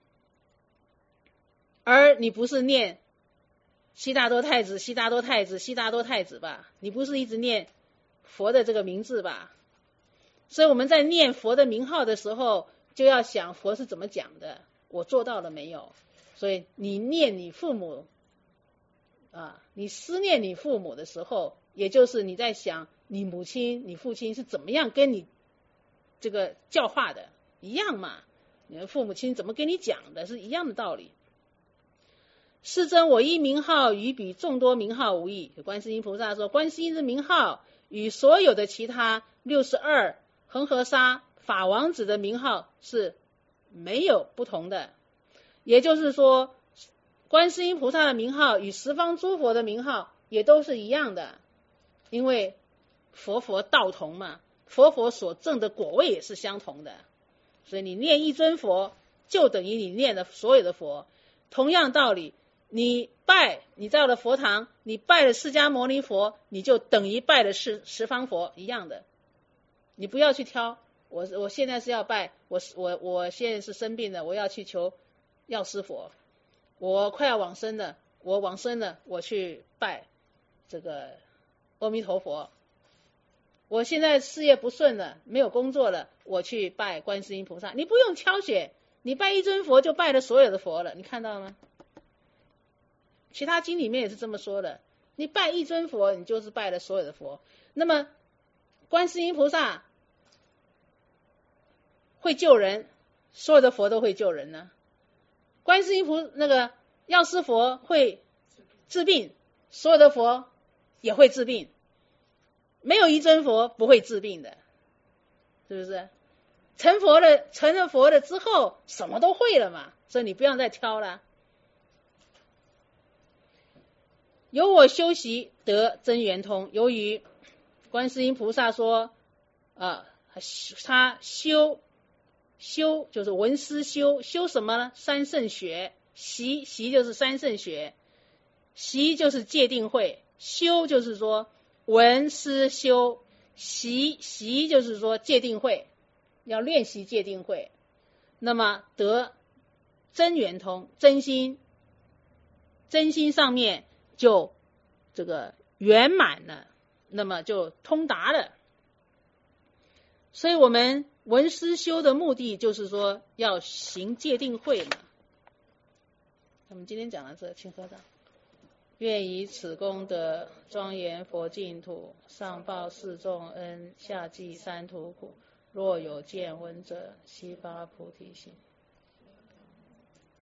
而你不是念悉达多太子悉达多太子悉达多太子吧？你不是一直念佛的这个名字吧？所以我们在念佛的名号的时候，就要想佛是怎么讲的，我做到了没有？所以你念你父母啊，你思念你父母的时候，也就是你在想你母亲你父亲是怎么样跟你这个教化的，一样嘛，你的父母亲怎么跟你讲的，是一样的道理。世尊，我一名号与比众多名号无异。观世音菩萨说，观世音的名号与所有的其他六十二恒河沙法王子的名号是没有不同的。也就是说，观世音菩萨的名号与十方诸佛的名号也都是一样的，因为佛佛道同嘛，佛佛所证的果位也是相同的，所以你念一尊佛就等于你念的所有的佛。同样道理，你拜你到了佛堂，你拜了释迦牟尼佛，你就等于拜了十十方佛一样的。你不要去挑，我我现在是要拜我我我现在是生病了，我要去求药师佛，我快要往生了，我往生了，我去拜这个阿弥陀佛。我现在事业不顺了，没有工作了，我去拜观世音菩萨。你不用挑选，你拜一尊佛就拜了所有的佛了，你看到吗？其他经里面也是这么说的，你拜一尊佛，你就是拜了所有的佛。那么观世音菩萨会救人，所有的佛都会救人呢。观世音菩那个药师佛会治病，所有的佛也会治病。没有一尊佛不会治病的，是不是？成佛了，成了佛了之后，什么都会了嘛，所以你不要再挑了。由我修习得真圆通，由于观世音菩萨说，啊，他修修就是闻思修，修什么呢？三圣学，习习就是三圣学，习就是戒定慧，修就是说闻思修，习习就是说戒定慧，要练习戒定慧。那么得真圆通，真心真心上面就这个圆满了，那么就通达了。所以我们闻思修的目的就是说要行戒定慧嘛。我们今天讲到这，请合掌。愿以此功德庄严佛净土，上报四重恩，下济三途苦。若有见闻者，悉发菩提心。